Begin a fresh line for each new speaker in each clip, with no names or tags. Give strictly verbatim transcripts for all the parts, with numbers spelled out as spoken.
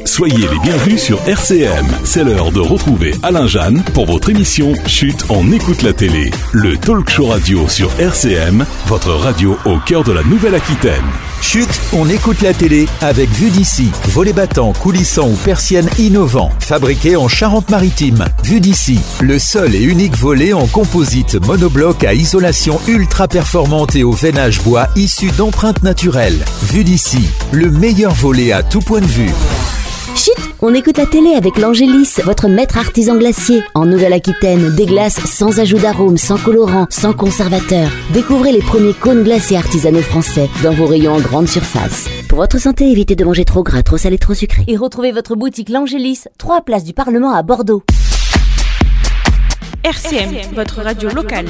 Soyez les bienvenus sur R C M. C'est l'heure de retrouver Alain Jeanne pour votre émission Chut, on écoute la télé. Le talk show radio sur R C M, votre radio au cœur de la Nouvelle-Aquitaine.
Chut, on écoute la télé avec Vue d'ici. Volets battants, coulissants ou persiennes innovants. Fabriqués en Charente-Maritime. Vue d'ici, le seul et unique volet en composite monobloc à isolation ultra performante et au veinage bois issu d'empreintes naturelles. Vue d'ici, le meilleur volet à tout point de vue.
Chut, on écoute la télé avec l'Angélis, votre maître artisan glacier. En Nouvelle-Aquitaine, des glaces sans ajout d'arôme, sans colorant, sans conservateur. Découvrez les premiers cônes glacés artisanaux français dans vos rayons en grande surface. Pour votre santé, évitez de manger trop gras, trop salé, trop sucré. Et retrouvez votre boutique l'Angélis, trois places du Parlement à Bordeaux.
R C M, votre radio locale.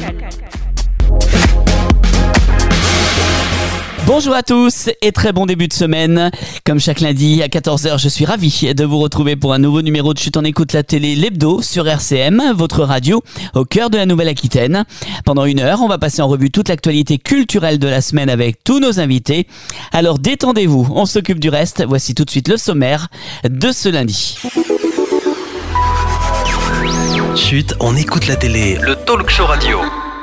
Bonjour à tous et très bon début de semaine. Comme chaque lundi à quatorze heures, je suis ravi de vous retrouver pour un nouveau numéro de Chut, on écoute la télé, l'hebdo sur R C M, votre radio au cœur de la Nouvelle-Aquitaine. Pendant une heure, on va passer en revue toute l'actualité culturelle de la semaine avec tous nos invités. Alors détendez-vous, on s'occupe du reste. Voici tout de suite le sommaire de ce lundi.
Chut, on écoute la télé, le talk show radio.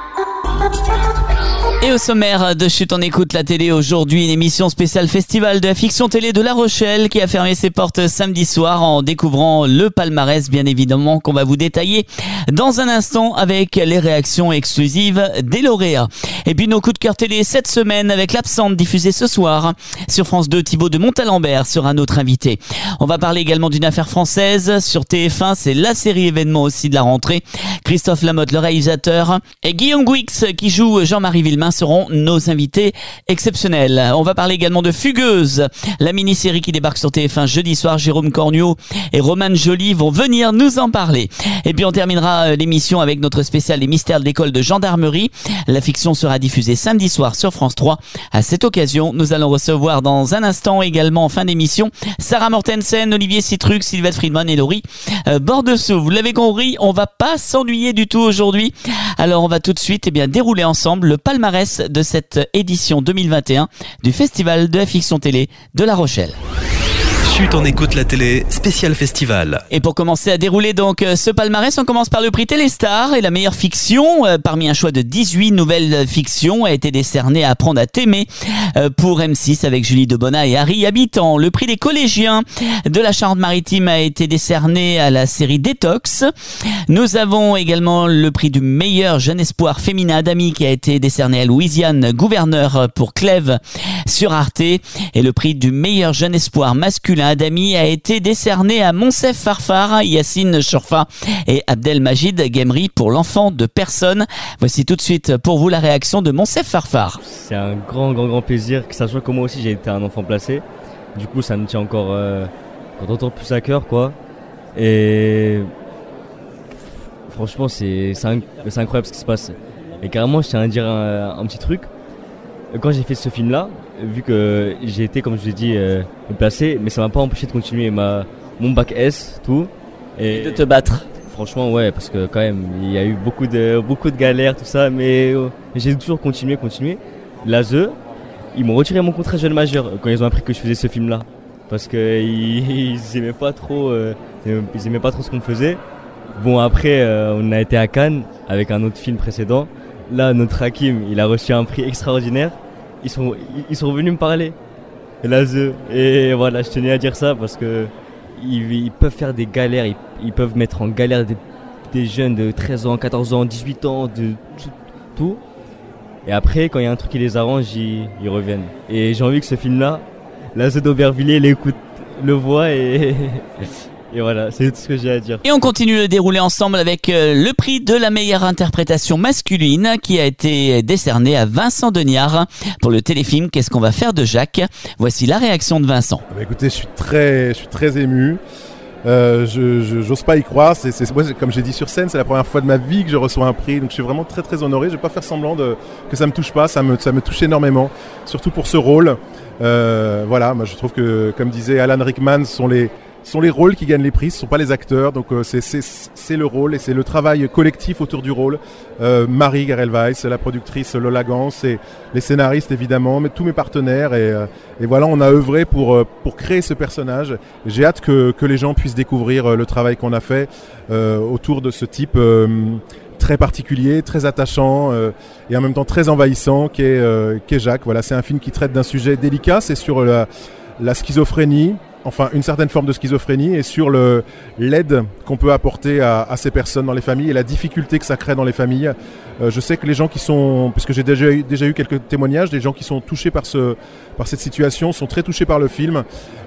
Et au sommaire de Chut, on écoute la télé aujourd'hui, une émission spéciale festival de la fiction télé de La Rochelle qui a fermé ses portes samedi soir en découvrant le palmarès, bien évidemment, qu'on va vous détailler dans un instant avec les réactions exclusives des lauréats. Et puis nos coups de cœur télé cette semaine avec l'absente diffusée ce soir sur France deux. Thibaut de Montalembert sera notre invité. On va parler également d'une affaire française sur T F un, c'est la série événement aussi de la rentrée. Christophe Lamotte, le réalisateur, et Guillaume Gouix qui joue Jean-Marie Villemain seront nos invités exceptionnels. On va parler également de Fugueuse, la mini-série qui débarque sur T F un jeudi soir. Jérôme Cornuau et Romane Joly vont venir nous en parler. Et puis on terminera l'émission avec notre spécial Les mystères de l'école de gendarmerie. La fiction sera diffusée samedi soir sur France trois. À cette occasion, nous allons recevoir dans un instant également en fin d'émission Sarah Mortensen, Olivier Citruc, Sylvette Friedman et Laurie euh, Bordessou. Vous l'avez compris, on va pas s'ennuyer du tout aujourd'hui. Alors on va tout de suite eh bien, dérouler ensemble le palmarès de cette édition deux mille vingt et un du Festival de la fiction télé de La Rochelle.
Chut, on écoute la télé, spécial festival.
Et pour commencer à dérouler donc ce palmarès, on commence par le prix Téléstar et la meilleure fiction. Euh, parmi un choix de dix-huit nouvelles fictions a été décerné à Apprendre à t'aimer euh, pour M six avec Julie Debona et Harry Habitant. Le prix des collégiens de la Charente-Maritime a été décerné à la série Détox. Nous avons également le prix du meilleur jeune espoir féminin Adami qui a été décerné à Louisiane Gouverneur pour Clèves sur Arte. Et le prix du meilleur jeune espoir masculin Adami a été décerné à Monsef Farfar, Yacine Chorfa et Abdelmajid Gemri pour l'enfant de personne. Voici tout de suite pour vous la réaction de Monsef Farfar.
C'est un grand, grand, grand plaisir que ça soit que moi aussi j'ai été un enfant placé. Du coup, ça me tient encore euh, d'autant plus à cœur, quoi. Et franchement, c'est, c'est, inc- c'est incroyable ce qui se passe. Et carrément, je tiens à dire un, un petit truc. Quand j'ai fait ce film-là, vu que j'ai été, comme je vous ai dit, euh, placé, mais ça m'a pas empêché de continuer ma, mon bac S, tout.
Et de te battre.
Franchement, ouais, parce que quand même, il y a eu beaucoup de, beaucoup de galères, tout ça, mais euh, j'ai toujours continué, continué. L'A S E, ils m'ont retiré mon contrat jeune majeur quand ils ont appris que je faisais ce film-là. Parce qu'ils ils aimaient pas trop, euh, ils aimaient pas trop ce qu'on faisait. Bon, après, euh, on a été à Cannes avec un autre film précédent. Là, notre Hakim, il a reçu un prix extraordinaire. Ils sont, ils sont revenus me parler. L'A S E. Et voilà, je tenais à dire ça parce que ils, ils peuvent faire des galères. Ils, ils peuvent mettre en galère des, des jeunes de treize ans, quatorze ans, dix-huit ans, de tout. tout. Et après, quand il y a un truc qui les arrange, ils, ils reviennent. Et j'ai envie que ce film-là, l'A S E d'Aubervilliers l'écoute, le voit et... Et voilà, c'est tout ce que j'ai à dire.
Et on continue le dérouler ensemble avec le prix de la meilleure interprétation masculine qui a été décerné à Vincent Deniard pour le téléfilm Qu'est-ce qu'on va faire de Jacques. Voici la réaction de Vincent.
Bah écoutez, je suis très, je suis très ému. Euh, je, je, j'ose pas y croire. C'est, c'est, moi, comme j'ai dit sur scène, c'est la première fois de ma vie que je reçois un prix. Donc je suis vraiment très très honoré. Je vais pas faire semblant de, que ça me touche pas. Ça me, ça me touche énormément, surtout pour ce rôle. Euh, voilà, moi je trouve que, comme disait Alan Rickman, ce sont les Ce sont les rôles qui gagnent les prix, ce ne sont pas les acteurs. Donc euh, c'est, c'est, c'est le rôle et c'est le travail collectif autour du rôle. Euh, Marie Garel-Weiss, la productrice Lola Gans, et les scénaristes évidemment, mais tous mes partenaires. Et, euh, et voilà, on a œuvré pour, euh, pour créer ce personnage. J'ai hâte que, que les gens puissent découvrir euh, le travail qu'on a fait euh, autour de ce type euh, très particulier, très attachant euh, et en même temps très envahissant qu'est, euh, qu'est Jacques. Voilà, c'est un film qui traite d'un sujet délicat, c'est sur la, la schizophrénie. Enfin, une certaine forme de schizophrénie et sur le, l'aide qu'on peut apporter à, à ces personnes dans les familles et la difficulté que ça crée dans les familles. Euh, je sais que les gens qui sont, puisque j'ai déjà eu, déjà eu quelques témoignages, des gens qui sont touchés par, ce, par cette situation sont très touchés par le film.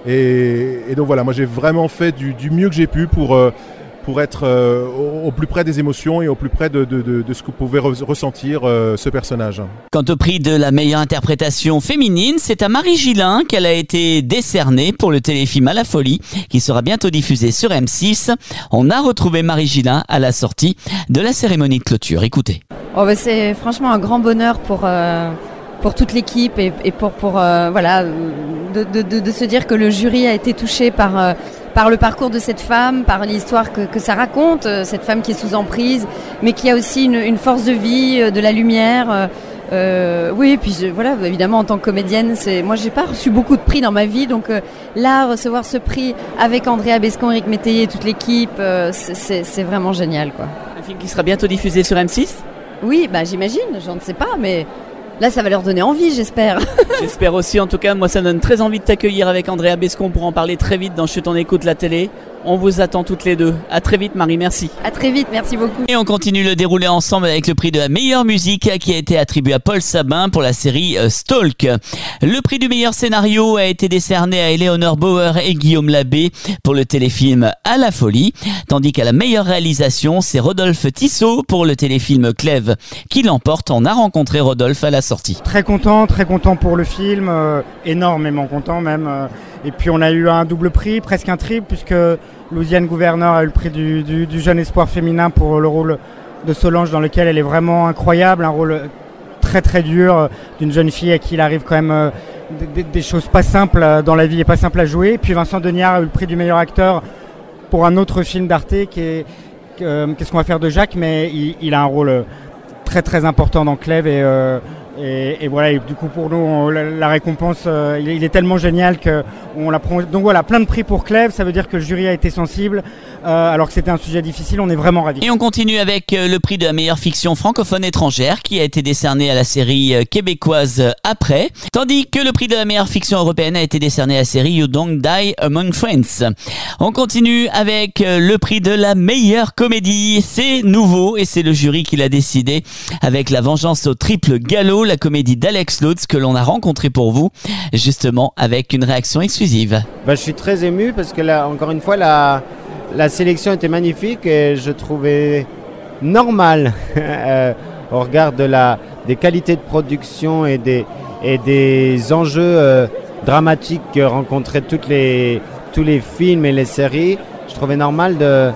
Et, et donc voilà, moi j'ai vraiment fait du, du mieux que j'ai pu pour... Euh, pour être euh, au, au plus près des émotions et au plus près de, de, de, de ce que pouvait re- ressentir euh, ce personnage.
Quant au prix de la meilleure interprétation féminine, c'est à Marie Gillin qu'elle a été décernée pour le téléfilm À la folie, qui sera bientôt diffusé sur M six. On a retrouvé Marie Gillin à la sortie de la cérémonie de clôture. Écoutez.
Oh bah c'est franchement un grand bonheur pour... Euh... pour toute l'équipe et, et pour, pour euh, voilà, de, de, de, de se dire que le jury a été touché par, euh, par le parcours de cette femme, par l'histoire que, que ça raconte, euh, cette femme qui est sous emprise, mais qui a aussi une, une force de vie, euh, de la lumière. Euh, euh, oui, et puis je, voilà, évidemment en tant que comédienne, c'est, moi j'ai pas reçu beaucoup de prix dans ma vie, donc euh, là recevoir ce prix avec Andrea Bescon, Eric Métayer et toute l'équipe, euh, c'est, c'est, c'est vraiment génial, quoi.
Un film qui sera bientôt diffusé sur M six ?
Oui, bah j'imagine, je ne sais pas, mais... Là, ça va leur donner envie, j'espère.
J'espère aussi. En tout cas, moi, ça me donne très envie de t'accueillir avec Andrea Bescon pour en parler très vite dans Chut, on écoute la télé. On vous attend toutes les deux. À très vite, Marie. Merci.
À très vite. Merci beaucoup.
Et on continue le déroulé ensemble avec le prix de la meilleure musique qui a été attribué à Paul Sabin pour la série Stalk. Le prix du meilleur scénario a été décerné à Eleanor Bauer et Guillaume Labbé pour le téléfilm À la folie. Tandis qu'à la meilleure réalisation, c'est Rodolphe Tissot pour le téléfilm Clèves qui l'emporte. On a rencontré Rodolphe à la sortie.
Très content, très content pour le film. Euh, énormément content même. Euh, et puis on a eu un double prix, presque un triple, puisque Louisiane Gouverneur a eu le prix du, du, du jeune espoir féminin pour le rôle de Solange, dans lequel elle est vraiment incroyable, un rôle très très dur d'une jeune fille à qui il arrive quand même euh, des, des choses pas simples dans la vie et pas simples à jouer. Et puis Vincent Deniard a eu le prix du meilleur acteur pour un autre film d'Arte qui est euh, Qu'est-ce qu'on va faire de Jacques, mais il, il a un rôle très très important dans Clèves et euh, Et, et voilà, et du coup pour nous on, la, la récompense euh, il, est, il est tellement génial que on la prend. Donc voilà, plein de prix pour Clèves, ça veut dire que le jury a été sensible euh, alors que c'était un sujet difficile, on est vraiment ravis.
Et on continue avec euh, le prix de la meilleure fiction francophone étrangère qui a été décerné à la série euh, québécoise Après, tandis que le prix de la meilleure fiction européenne a été décerné à la série You Don't Die Among Friends. On continue avec euh, le prix de la meilleure comédie, c'est nouveau et c'est le jury qui l'a décidé avec La Vengeance au triple galop, la comédie d'Alex Lutz que l'on a rencontré pour vous, justement avec une réaction exclusive.
Bah, je suis très ému parce que là, encore une fois, la, la sélection était magnifique et je trouvais normal euh, au regard de la, des qualités de production et des, et des enjeux euh, dramatiques que rencontraient toutes les, tous les films et les séries. Je trouvais normal de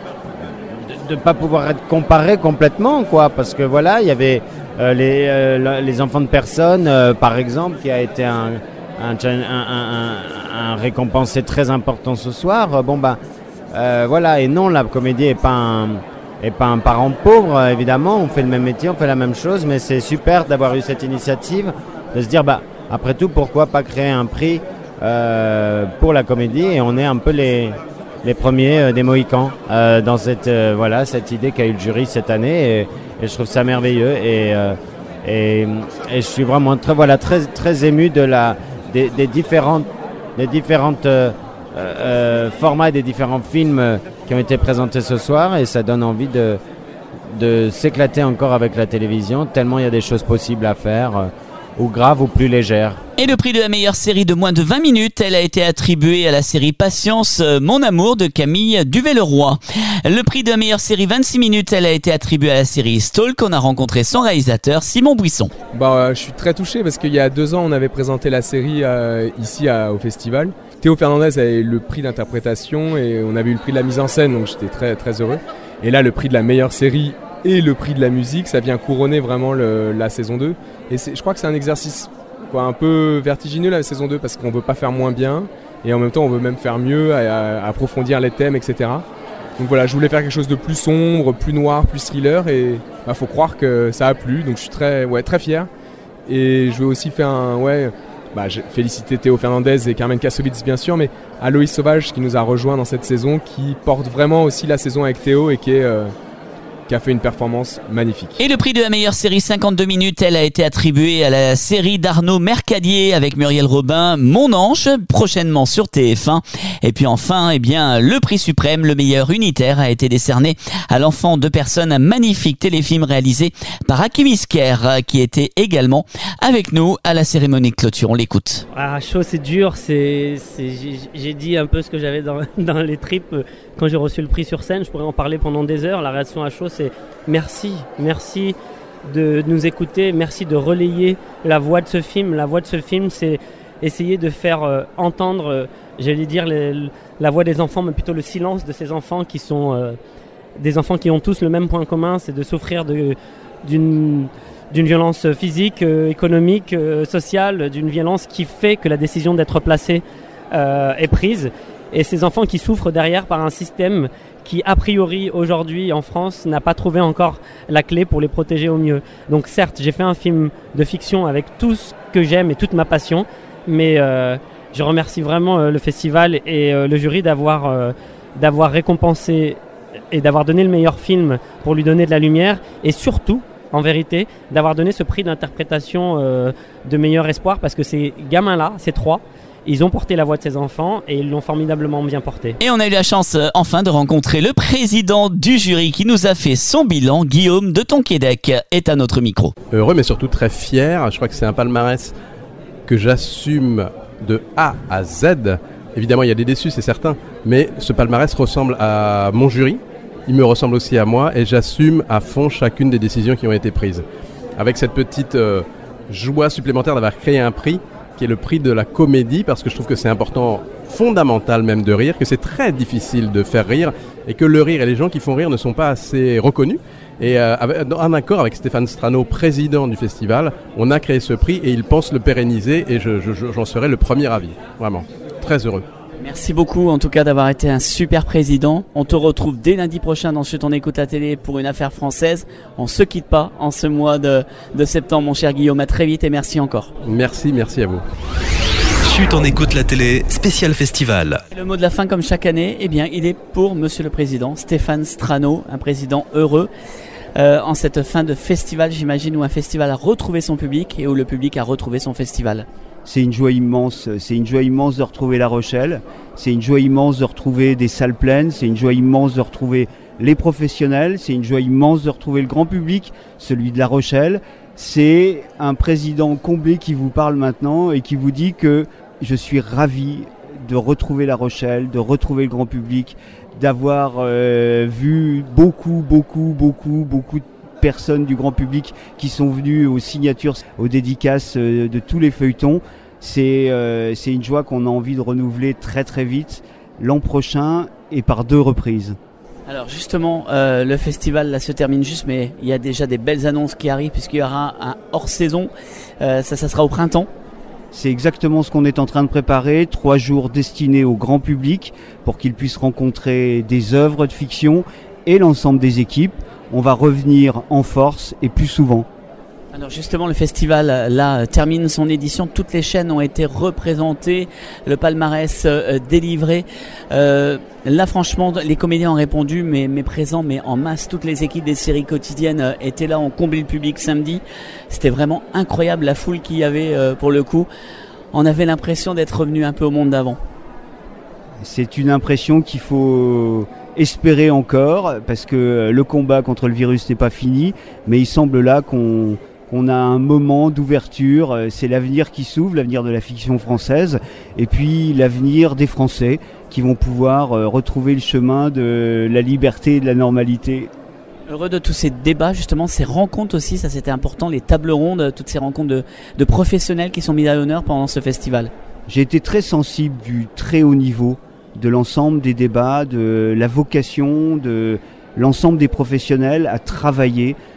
de ne pas pouvoir être comparé complètement, quoi, parce que voilà, il y avait Euh, les, euh, les enfants de personnes, euh, par exemple, qui a été un, un, un, un, un récompensé très important ce soir. Euh, bon bah euh, voilà, et non, la comédie est pas un, est pas un parent pauvre, euh, évidemment. On fait le même métier, on fait la même chose, mais c'est super d'avoir eu cette initiative, de se dire bah après tout, pourquoi pas créer un prix euh, pour la comédie, et on est un peu les les premiers euh, des Mohicans euh, dans cette euh, voilà cette idée qu'a eu le jury cette année. Et, Et je trouve ça merveilleux et, euh, et, et je suis vraiment très, voilà, très, très ému de la, des, des différentes, des différentes euh, euh, formats et des différents films qui ont été présentés ce soir, et ça donne envie de, de s'éclater encore avec la télévision, tellement il y a des choses possibles à faire, euh, ou graves ou plus légères.
Et le prix de la meilleure série de moins de vingt minutes, elle a été attribuée à la série Patience, Mon amour de Camille Duvet-Leroy. Le prix de la meilleure série vingt-six minutes, elle a été attribuée à la série Stalk. On a rencontré son réalisateur Simon Buisson.
Bah, euh, je suis très touché parce qu'il y a deux ans, on avait présenté la série euh, ici à, au festival. Théo Fernandez avait le prix d'interprétation et on avait eu le prix de la mise en scène, donc j'étais très, très heureux. Et là, le prix de la meilleure série et le prix de la musique, ça vient couronner vraiment le, la saison deux. Et c'est, je crois que c'est un exercice quoi, un peu vertigineux la saison deux parce qu'on ne veut pas faire moins bien et en même temps on veut même faire mieux, à, à approfondir les thèmes, et cetera. Donc voilà, je voulais faire quelque chose de plus sombre, plus noir, plus thriller, et bah, faut croire que ça a plu, donc je suis très, ouais, très fier. Et je veux aussi faire un, ouais, bah, j'ai félicité Théo Fernandez et Carmen Kassovitz bien sûr, mais Aloïs Sauvage qui nous a rejoint dans cette saison, qui porte vraiment aussi la saison avec Théo et qui est... Euh, qui a fait une performance magnifique.
Et le prix de la meilleure série cinquante-deux minutes, elle a été attribuée à la série d'Arnaud Mercadier avec Muriel Robin, Mon Ange, prochainement sur T F un. Et puis enfin, eh bien, le prix suprême, le meilleur unitaire, a été décerné à l'enfant de personnes, un magnifique téléfilm réalisé par Hakim Isker, qui était également avec nous à la cérémonie de clôture. On l'écoute.
Ah, chaud, c'est dur, c'est, c'est, j'ai, j'ai dit un peu ce que j'avais dans, dans les tripes quand j'ai reçu le prix sur scène. Je pourrais en parler pendant des heures. La réaction à chaud, c'est merci, merci de nous écouter, merci de relayer la voix de ce film. La voix de ce film, c'est essayer de faire euh, entendre, euh, j'allais dire, les, la voix des enfants, mais plutôt le silence de ces enfants qui sont euh, des enfants qui ont tous le même point commun, c'est de souffrir de, d'une, d'une violence physique, euh, économique, euh, sociale, d'une violence qui fait que la décision d'être placé euh, est prise. Et ces enfants qui souffrent derrière par un système qui, a priori, aujourd'hui, en France, n'a pas trouvé encore la clé pour les protéger au mieux. Donc certes, j'ai fait un film de fiction avec tout ce que j'aime et toute ma passion, mais euh, je remercie vraiment euh, le festival et euh, le jury d'avoir, euh, d'avoir récompensé et d'avoir donné le meilleur film pour lui donner de la lumière, et surtout, en vérité, d'avoir donné ce prix d'interprétation euh, de meilleur espoir, parce que ces gamins-là, ces trois, ils ont porté la voix de ces enfants et ils l'ont formidablement bien porté.
Et on a eu la chance euh, enfin de rencontrer le président du jury qui nous a fait son bilan. Guillaume de Tonquédec est à notre micro.
Heureux mais surtout très fier. Je crois que c'est un palmarès que j'assume de A à Z. Évidemment il y a des déçus, c'est certain, mais ce palmarès ressemble à mon jury. Il me ressemble aussi à moi et j'assume à fond chacune des décisions qui ont été prises. Avec cette petite euh, joie supplémentaire d'avoir créé un prix qui est le prix de la comédie, parce que je trouve que c'est important, fondamental même de rire, que c'est très difficile de faire rire, et que le rire et les gens qui font rire ne sont pas assez reconnus. Et euh, en accord avec Stéphane Strano, président du festival, on a créé ce prix et il pense le pérenniser, et je, je, j'en serai le premier ravi. Vraiment, très heureux.
Merci beaucoup en tout cas d'avoir été un super président. On te retrouve dès lundi prochain dans Chut on écoute la télé pour une affaire française. On se quitte pas en ce mois de, de septembre, mon cher Guillaume. À très vite et merci encore.
Merci, merci à vous.
Chut on écoute la télé, spécial festival.
Le mot de la fin comme chaque année, eh bien, il est pour Monsieur le Président, Stéphane Strano, un président heureux. Euh, en cette fin de festival, j'imagine, où un festival a retrouvé son public et où le public a retrouvé son festival.
C'est une joie immense, c'est une joie immense de retrouver La Rochelle, c'est une joie immense de retrouver des salles pleines, c'est une joie immense de retrouver les professionnels, c'est une joie immense de retrouver le grand public, celui de La Rochelle. C'est un président comblé qui vous parle maintenant et qui vous dit que je suis ravi de retrouver La Rochelle, de retrouver le grand public, d'avoir euh, vu beaucoup, beaucoup, beaucoup, beaucoup de personnes du grand public qui sont venues aux signatures, aux dédicaces euh, de tous les feuilletons. C'est, euh, c'est une joie qu'on a envie de renouveler très très vite l'an prochain et par deux reprises.
Alors justement, euh, le festival là se termine juste, mais il y a déjà des belles annonces qui arrivent puisqu'il y aura un hors-saison. Euh, ça, ça sera au printemps.
C'est exactement ce qu'on est en train de préparer. Trois jours destinés au grand public pour qu'il puisse rencontrer des œuvres de fiction et l'ensemble des équipes. On va revenir en force et plus souvent.
Alors justement, le festival là termine son édition. Toutes les chaînes ont été représentées, le palmarès euh, délivré. Euh, là, franchement, les comédiens ont répondu, mais, mais présents, mais en masse. Toutes les équipes des séries quotidiennes euh, étaient là, ont comblé le public samedi. C'était vraiment incroyable la foule qu'il y avait euh, pour le coup. On avait l'impression d'être revenu un peu au monde d'avant.
C'est une impression qu'il faut espérer encore, parce que le combat contre le virus n'est pas fini, mais il semble là qu'on, qu'on a un moment d'ouverture. C'est l'avenir qui s'ouvre, l'avenir de la fiction française, et puis l'avenir des Français qui vont pouvoir retrouver le chemin de la liberté et de la normalité.
Heureux de tous ces débats, justement, ces rencontres aussi, ça c'était important, les tables rondes, toutes ces rencontres de, de professionnels qui sont mis à l'honneur pendant ce festival.
J'ai été très sensible du très haut niveau de l'ensemble des débats, de la vocation de l'ensemble des professionnels à travailler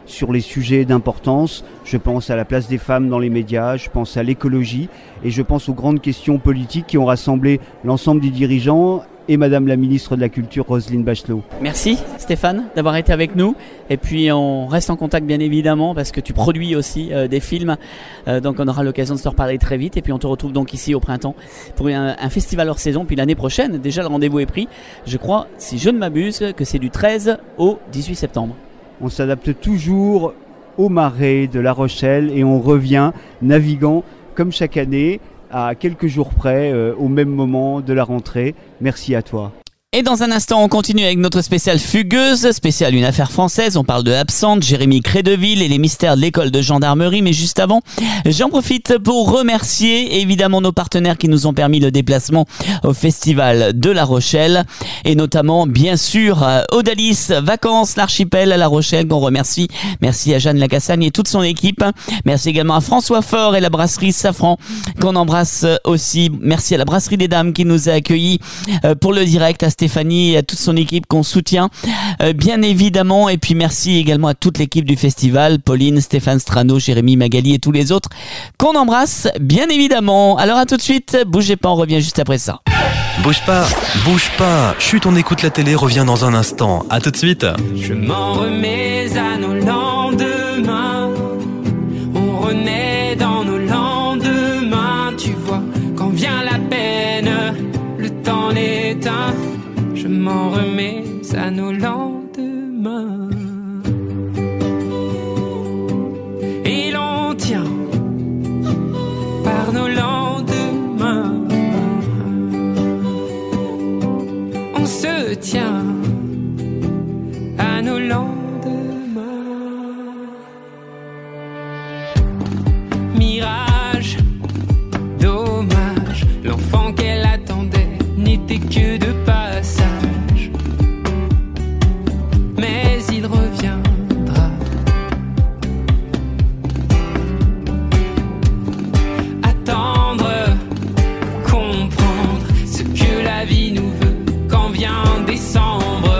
sur les sujets d'importance. Je pense à la place des femmes dans les médias, je pense à l'écologie et je pense aux grandes questions politiques qui ont rassemblé l'ensemble des dirigeants et Madame la ministre de la Culture, Roselyne Bachelot.
Merci Stéphane d'avoir été avec nous. Et puis on reste en contact bien évidemment parce que tu produis aussi euh, des films. Euh, donc on aura l'occasion de se reparler très vite. Et puis on te retrouve donc ici au printemps pour un, un festival hors saison. Puis l'année prochaine, déjà le rendez-vous est pris. Je crois, si je ne m'abuse, que c'est du treize au dix-huit septembre.
On s'adapte toujours au marais de La Rochelle et on revient naviguant comme chaque année à quelques jours près, euh, au même moment de la rentrée. Merci à toi.
Et dans un instant, on continue avec notre spéciale Fugueuse, spéciale Une affaire française. On parle de Absente, Jérémy Crédeville et les mystères de l'école de gendarmerie. Mais juste avant, j'en profite pour remercier évidemment nos partenaires qui nous ont permis le déplacement au festival de La Rochelle. Et notamment, bien sûr, Odalis Vacances, l'Archipel à La Rochelle, qu'on remercie. Merci à Jeanne Lacassagne et toute son équipe. Merci également à François Faure et la brasserie Safran, qu'on embrasse aussi. Merci à la brasserie des Dames qui nous a accueillis pour le direct, à Stéphanie et à toute son équipe qu'on soutient euh, bien évidemment, et puis merci également à toute l'équipe du festival, Pauline, Stéphane Strano, Jérémy, Magali et tous les autres qu'on embrasse bien évidemment. Alors à tout de suite, bougez pas, on revient juste après ça.
Bouge pas, bouge pas, chut, on écoute la télé, revient dans un instant. À tout de suite.
Je m'en remets à nos lendemains, on renaît dans nos lendemains, tu vois, quand vient la peine, le temps l'éteint. Je m'en remets à nos lendemains. Et l'on tient par nos lendemains. On se tient à nos lendemains. Mirage, dommage, l'enfant qu'elle attendait n'était que de passage. Mais il reviendra. Attendre, comprendre ce que la vie nous veut quand vient décembre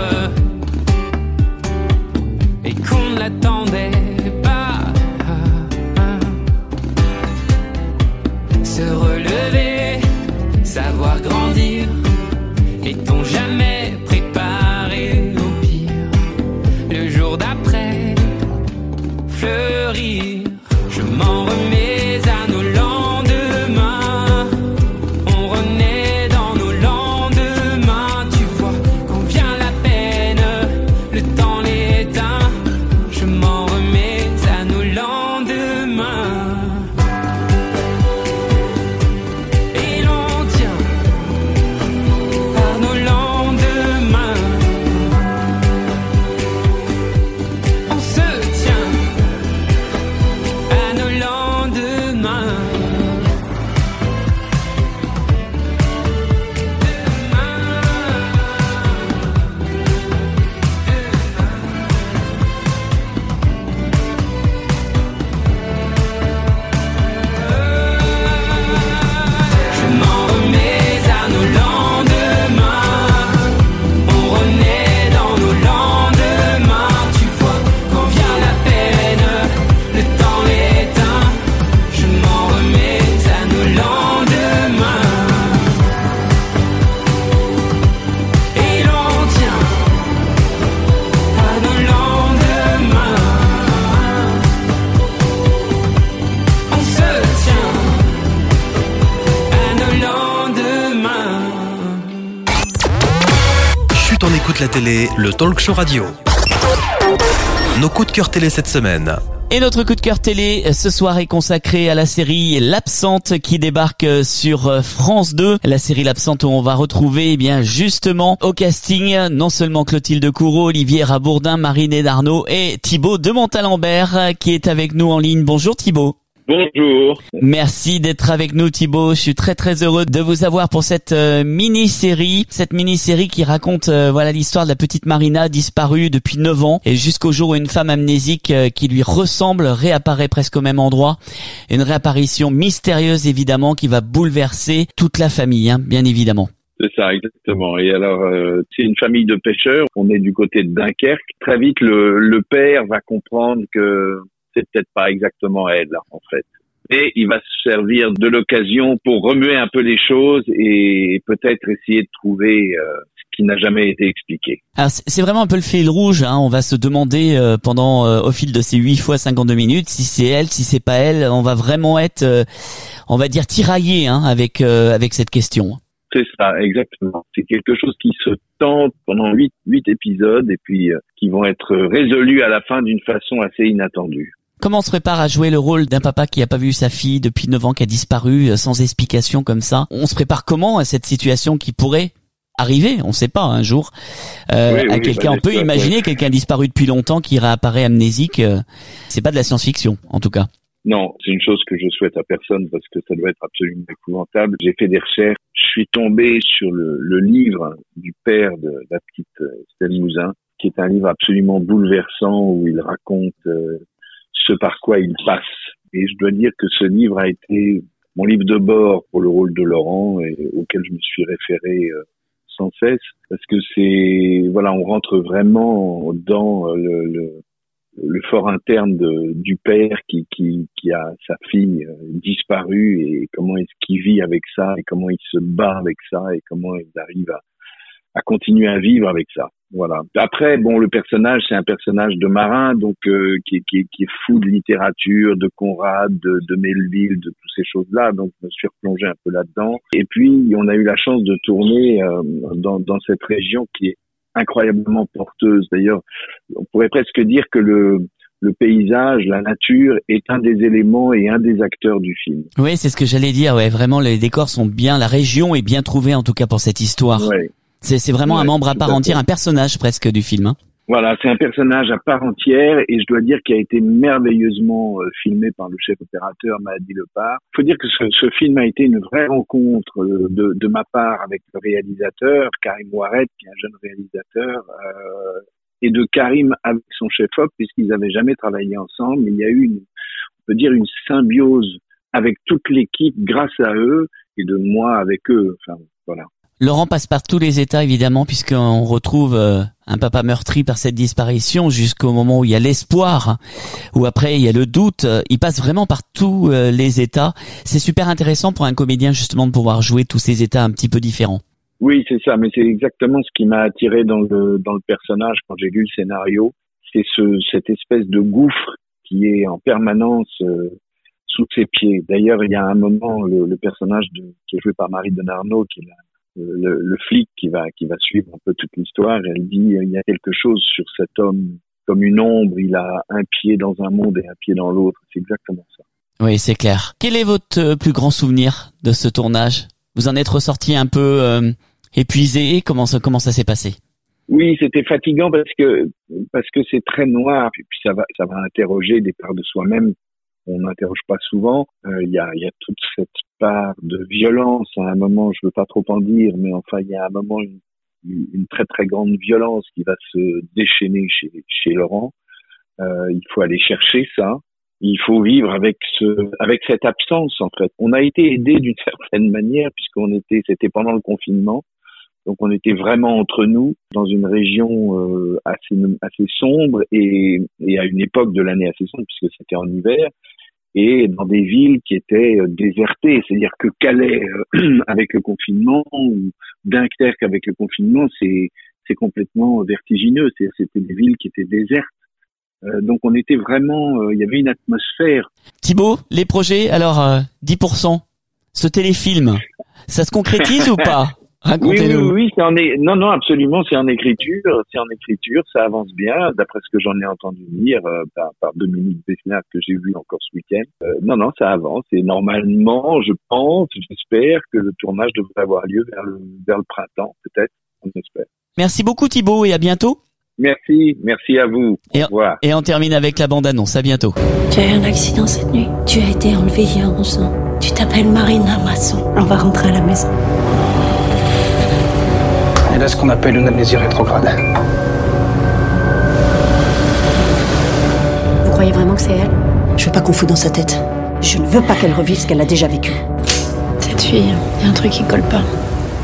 et qu'on ne l'attendait pas. Se relever, savoir grandir. Est-on jamais préparé au pire? Le jour d'après, fleurir. Je m'en remets à nos lendemains. On renaît dans nos lendemains. Tu vois, quand vient la peine, le temps l'éteint. Je m'en remets à nos lendemains. Et l'on tient par nos lendemains. On se tient à nos lendemains. Je m'en remets à nos lendemains. On renaît dans nos lendemains. Tu vois, quand vient la peine, le temps l'éteint. Je m'en remets à nos lendemains. Et l'on tient à nos lendemains. On se tient à nos lendemains.
Chut, on écoute la télé, le talk show radio. Nos coups de cœur télé cette semaine.
Et notre coup de cœur télé ce soir est consacré à la série L'Absente qui débarque sur France deux. La série L'Absente où on va retrouver eh bien justement au casting non seulement Clotilde Courreau, Olivier Rabourdin, Marinée Darnaud et Thibaut de Montalembert qui est avec nous en ligne. Bonjour Thibaut.
Bonjour.
Merci d'être avec nous Thibaut, je suis très très heureux de vous avoir pour cette euh, mini-série, cette mini-série qui raconte euh, voilà l'histoire de la petite Marina disparue depuis neuf ans et jusqu'au jour où une femme amnésique euh, qui lui ressemble réapparaît presque au même endroit. Une réapparition mystérieuse évidemment qui va bouleverser toute la famille, hein, bien évidemment.
C'est ça, exactement. Et alors, euh, c'est une famille de pêcheurs. On est du côté de Dunkerque. Très vite, le, le père va comprendre que c'est peut-être pas exactement elle, en fait. Et il va se servir de l'occasion pour remuer un peu les choses et peut-être essayer de trouver euh, ce qui n'a jamais été expliqué.
Alors c'est vraiment un peu le fil rouge, hein. On va se demander euh, pendant euh, au fil de ces huit fois cinquante-deux minutes si c'est elle, si c'est pas elle. On va vraiment être, euh, on va dire, tiraillé hein, avec euh, avec cette question.
C'est ça, exactement. C'est quelque chose qui se tente pendant huit huit épisodes et puis euh, qui vont être résolus à la fin d'une façon assez inattendue.
Comment on se prépare à jouer le rôle d'un papa qui a pas vu sa fille depuis neuf ans, qui a disparu sans explication comme ça? On se prépare comment à cette situation qui pourrait arriver? On sait pas un jour euh,
oui,
à
oui,
quelqu'un.
bah,
on peut
sûr,
imaginer
ouais.
quelqu'un disparu depuis longtemps qui réapparaît amnésique. Euh, c'est pas de la science-fiction en tout cas.
Non, c'est une chose que je souhaite à personne parce que ça doit être absolument épouvantable. J'ai fait des recherches. Je suis tombé sur le, le livre du père de la petite Estelle Mouzin, qui est un livre absolument bouleversant où il raconte euh, ce par quoi il passe. Et je dois dire que ce livre a été mon livre de bord pour le rôle de Laurent et auquel je me suis référé euh, sans cesse parce que c'est, voilà, on rentre vraiment dans le, le, le fort interne de, du père qui, qui, qui a sa fille euh, disparue et comment est-ce qu'il vit avec ça et comment il se bat avec ça et comment il arrive à, à continuer à vivre avec ça. Voilà. Après, bon, le personnage, c'est un personnage de marin, donc euh, qui, est, qui, est, qui est fou de littérature, de Conrad, de, de Melville, de toutes ces choses-là. Donc, je me suis replongé un peu là-dedans. Et puis, on a eu la chance de tourner euh, dans, dans cette région qui est incroyablement porteuse. D'ailleurs, on pourrait presque dire que le le paysage, la nature est un des éléments et un des acteurs du film.
Oui, c'est ce que j'allais dire. Ouais, vraiment, les décors sont bien, la région est bien trouvée en tout cas pour cette histoire.
Ouais.
C'est, c'est vraiment
ouais,
un membre à part
à
entière,
fait.
un personnage presque du film. Hein.
Voilà, c'est un personnage à part entière et je dois dire qu'il a été merveilleusement euh, filmé par le chef opérateur Mahdi Lepar. Il faut dire que ce, ce film a été une vraie rencontre euh, de, de ma part avec le réalisateur, Karim Ouaret, qui est un jeune réalisateur, euh, et de Karim avec son chef-op, puisqu'ils n'avaient jamais travaillé ensemble. Il y a eu, une, on peut dire, une symbiose avec toute l'équipe grâce à eux et de moi avec eux. Enfin, voilà.
Laurent passe par tous les états évidemment puisqu'on retrouve euh, un papa meurtri par cette disparition jusqu'au moment où il y a l'espoir, où après il y a le doute. Il passe vraiment par tous euh, les états. C'est super intéressant pour un comédien justement de pouvoir jouer tous ces états un petit peu différents.
Oui, c'est ça, mais c'est exactement ce qui m'a attiré dans le dans le personnage quand j'ai lu le scénario. C'est ce cette espèce de gouffre qui est en permanence euh, sous ses pieds. D'ailleurs, il y a un moment, le, le personnage de, qui est joué par Marie Denarnaud, qui est la Le, le flic qui va qui va suivre un peu toute l'histoire, elle dit il y a quelque chose sur cet homme comme une ombre, il a un pied dans un monde et un pied dans l'autre, c'est exactement ça.
Oui, c'est clair. Quel est votre plus grand souvenir de ce tournage? Vous en êtes ressorti un peu euh, épuisé? Comment ça comment ça s'est passé?
Oui, c'était fatigant parce que parce que c'est très noir et puis ça va ça va interroger des parts de soi-même. On n'interroge pas souvent. Il euh, y a il y a toute cette part de violence à un moment, je veux pas trop en dire, mais enfin il y a un moment une, une très très grande violence qui va se déchaîner chez chez Laurent. Euh, il faut aller chercher ça. Il faut vivre avec ce avec cette absence en fait. On a été aidé d'une certaine manière puisqu'on était c'était pendant le confinement. Donc on était vraiment entre nous dans une région euh, assez assez sombre et, et à une époque de l'année assez sombre puisque c'était en hiver et dans des villes qui étaient euh, désertées. C'est-à-dire que Calais euh, avec le confinement ou Dunkerque avec le confinement, c'est c'est complètement vertigineux. C'est, c'était des villes qui étaient désertes. Euh, donc on était vraiment, euh, il y avait une atmosphère.
Thibaut, les projets, alors euh, dix pour cent, ce téléfilm, ça se concrétise ou pas? Racontez-nous.
Oui, oui, oui, c'est en é... non, non, absolument, c'est en écriture, c'est en écriture, ça avance bien, d'après ce que j'en ai entendu dire euh, par, par Dominique Besnard que j'ai vu encore ce week-end. Euh, non, non, ça avance et normalement, je pense, j'espère que le tournage devrait avoir lieu vers le vers le printemps, peut-être, on espère.
Merci beaucoup Thibaut et à bientôt.
Merci, merci à vous.
Et,
Au revoir.
Et on termine avec la bande-annonce. À bientôt.
Tu as eu un accident cette nuit. Tu as été enlevée il y a onze ans. Tu t'appelles Marina Masson. On va rentrer à la maison.
Elle a ce qu'on appelle une amnésie rétrograde.
Vous croyez vraiment que c'est elle? Je veux pas qu'on fout dans sa tête. Je ne veux pas qu'elle revive ce qu'elle a déjà vécu.
Cette fille, il y a un truc qui colle pas.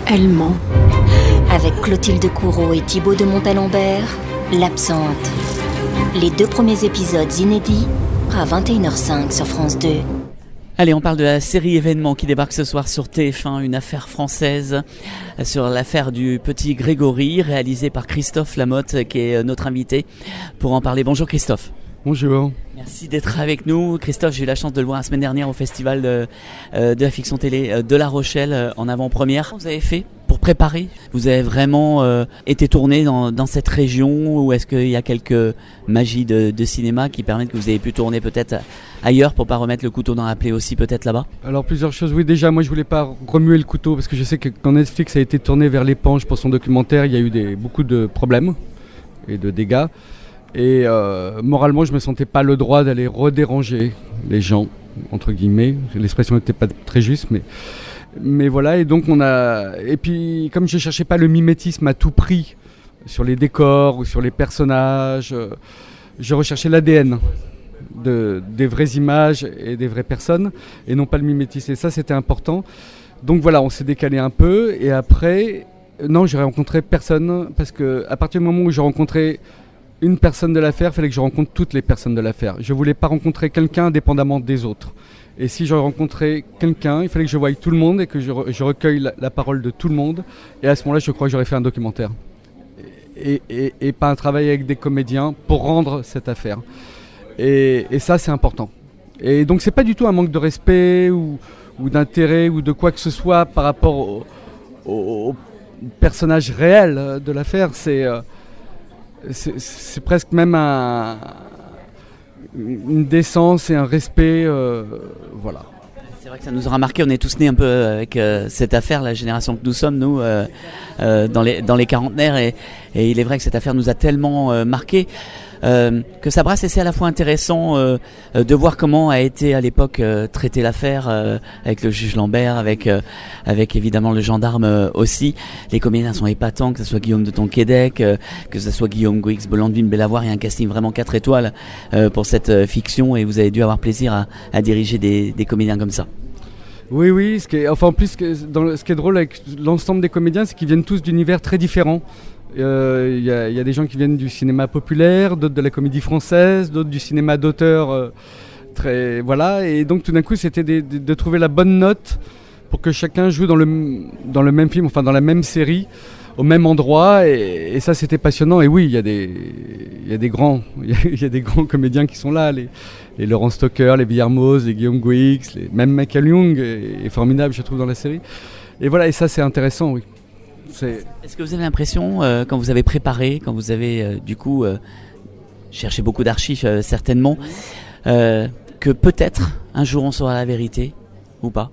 Elle ment. Avec Clotilde Courreau et Thibaut de Montalembert, L'Absente. Les deux premiers épisodes inédits à vingt et une heures cinq sur France deux.
Allez, on parle de la série événement qui débarque ce soir sur T F un, une affaire française sur l'affaire du petit Grégory, réalisée par Christophe Lamotte, qui est notre invité pour en parler. Bonjour Christophe.
Bonjour.
Merci d'être avec nous. Christophe, j'ai eu la chance de le voir la semaine dernière au festival de, euh, de la fiction télé de La Rochelle euh, en avant-première. Vous avez fait pour préparer? Vous avez vraiment euh, été tourné dans, dans cette région, ou est-ce qu'il y a quelques magies de, de cinéma qui permettent que vous ayez pu tourner peut-être ailleurs pour pas remettre le couteau dans la plaie aussi peut-être là-bas?
Alors plusieurs choses. Oui, déjà moi je voulais pas remuer le couteau parce que je sais que quand Netflix a été tourné vers l'éponge pour son documentaire, il y a eu des, beaucoup de problèmes et de dégâts. Et euh, moralement, je me sentais pas le droit d'aller redéranger les gens, entre guillemets. L'expression n'était pas très juste, mais mais voilà. Et donc on a. Et puis comme je cherchais pas le mimétisme à tout prix sur les décors ou sur les personnages, euh, je recherchais l'A D N de des vraies images et des vraies personnes, et non pas le mimétisme. Et ça, c'était important. Donc voilà, on s'est décalé un peu. Et après, non, j'ai rencontré personne parce que à partir du moment où j'ai rencontré une personne de l'affaire, il fallait que je rencontre toutes les personnes de l'affaire. Je ne voulais pas rencontrer quelqu'un indépendamment des autres. Et si je rencontrais quelqu'un, il fallait que je voie tout le monde et que je, re, je recueille la, la parole de tout le monde. Et à ce moment-là, je crois que j'aurais fait un documentaire. Et, et, et pas un travail avec des comédiens pour rendre cette affaire. Et, et ça, c'est important. Et donc, ce n'est pas du tout un manque de respect ou, ou d'intérêt ou de quoi que ce soit par rapport au, au, au personnage réel de l'affaire. C'est... Euh, C'est, c'est presque même un, une décence et un respect, euh, voilà.
C'est vrai que ça nous aura marqué, on est tous nés un peu avec euh, cette affaire, la génération que nous sommes, nous, euh, euh, dans, les, dans les quarantenaires, et, et il est vrai que cette affaire nous a tellement euh, marqué euh, que ça brasse, et c'est à la fois intéressant euh, de voir comment a été à l'époque euh, traitée l'affaire euh, avec le juge Lambert, avec, euh, avec évidemment le gendarme euh, aussi. Les comédiens sont épatants, que ce soit Guillaume de Tonquédec, euh, que ce soit Guillaume Gouix, Blandine Bellavoir, il y a un casting vraiment quatre étoiles euh, pour cette euh, fiction, et vous avez dû avoir plaisir à, à diriger des, des comédiens comme ça.
Oui, oui, ce qui est, enfin en plus, ce qui est, dans le, ce qui est drôle avec l'ensemble des comédiens, c'est qu'ils viennent tous d'univers très différents. Il euh, y, y a des gens qui viennent du cinéma populaire, d'autres de la comédie française, d'autres du cinéma d'auteur, euh, très, voilà. Et donc tout d'un coup, c'était de, de, de trouver la bonne note pour que chacun joue dans le, dans le même film, enfin dans la même série, au même endroit. Et, et ça, c'était passionnant. Et oui, il y a des, il y a des grands, il y a des grands comédiens qui sont là. Les, les Laurent Stocker, les Villermoz, les Guillaume Gouix, les, même Michael Young est, est formidable, je trouve, dans la série. Et voilà, et ça, c'est intéressant, oui. C'est...
Est-ce que vous avez l'impression, euh, quand vous avez préparé, quand vous avez euh, du coup euh, cherché beaucoup d'archives euh, certainement, euh, que peut-être un jour on saura la vérité ou pas?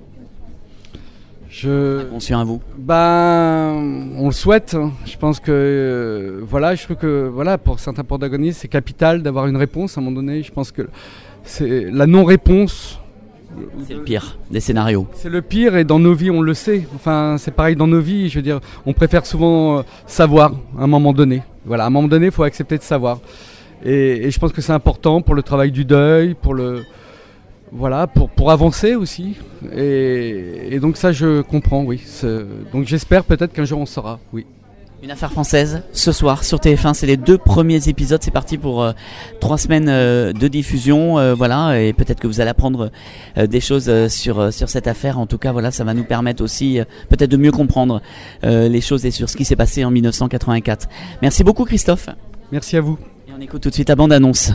Je...
Conscient à vous?
Ben, on le souhaite. Je pense que euh, voilà, je trouve que voilà, pour certains protagonistes, c'est capital d'avoir une réponse à un moment donné. Je pense que c'est la non-réponse.
C'est le pire des scénarios.
C'est le pire, et dans nos vies, on le sait. Enfin, c'est pareil dans nos vies. Je veux dire, on préfère souvent euh, savoir à un moment donné. Voilà, à un moment donné, il faut accepter de savoir. Et, et je pense que c'est important pour le travail du deuil, pour le voilà, pour pour avancer aussi. Et, et donc ça, je comprends, oui. C'est, donc j'espère peut-être qu'un jour on saura, oui.
Une affaire française, ce soir sur T F un, c'est les deux premiers épisodes, c'est parti pour euh, trois semaines euh, de diffusion, euh, voilà, et peut-être que vous allez apprendre euh, des choses euh, sur, euh, sur cette affaire. En tout cas, voilà, ça va nous permettre aussi euh, peut-être de mieux comprendre euh, les choses et sur ce qui s'est passé en dix-neuf cent quatre-vingt-quatre. Merci beaucoup Christophe.
Merci à vous.
Et on écoute tout de suite la bande-annonce.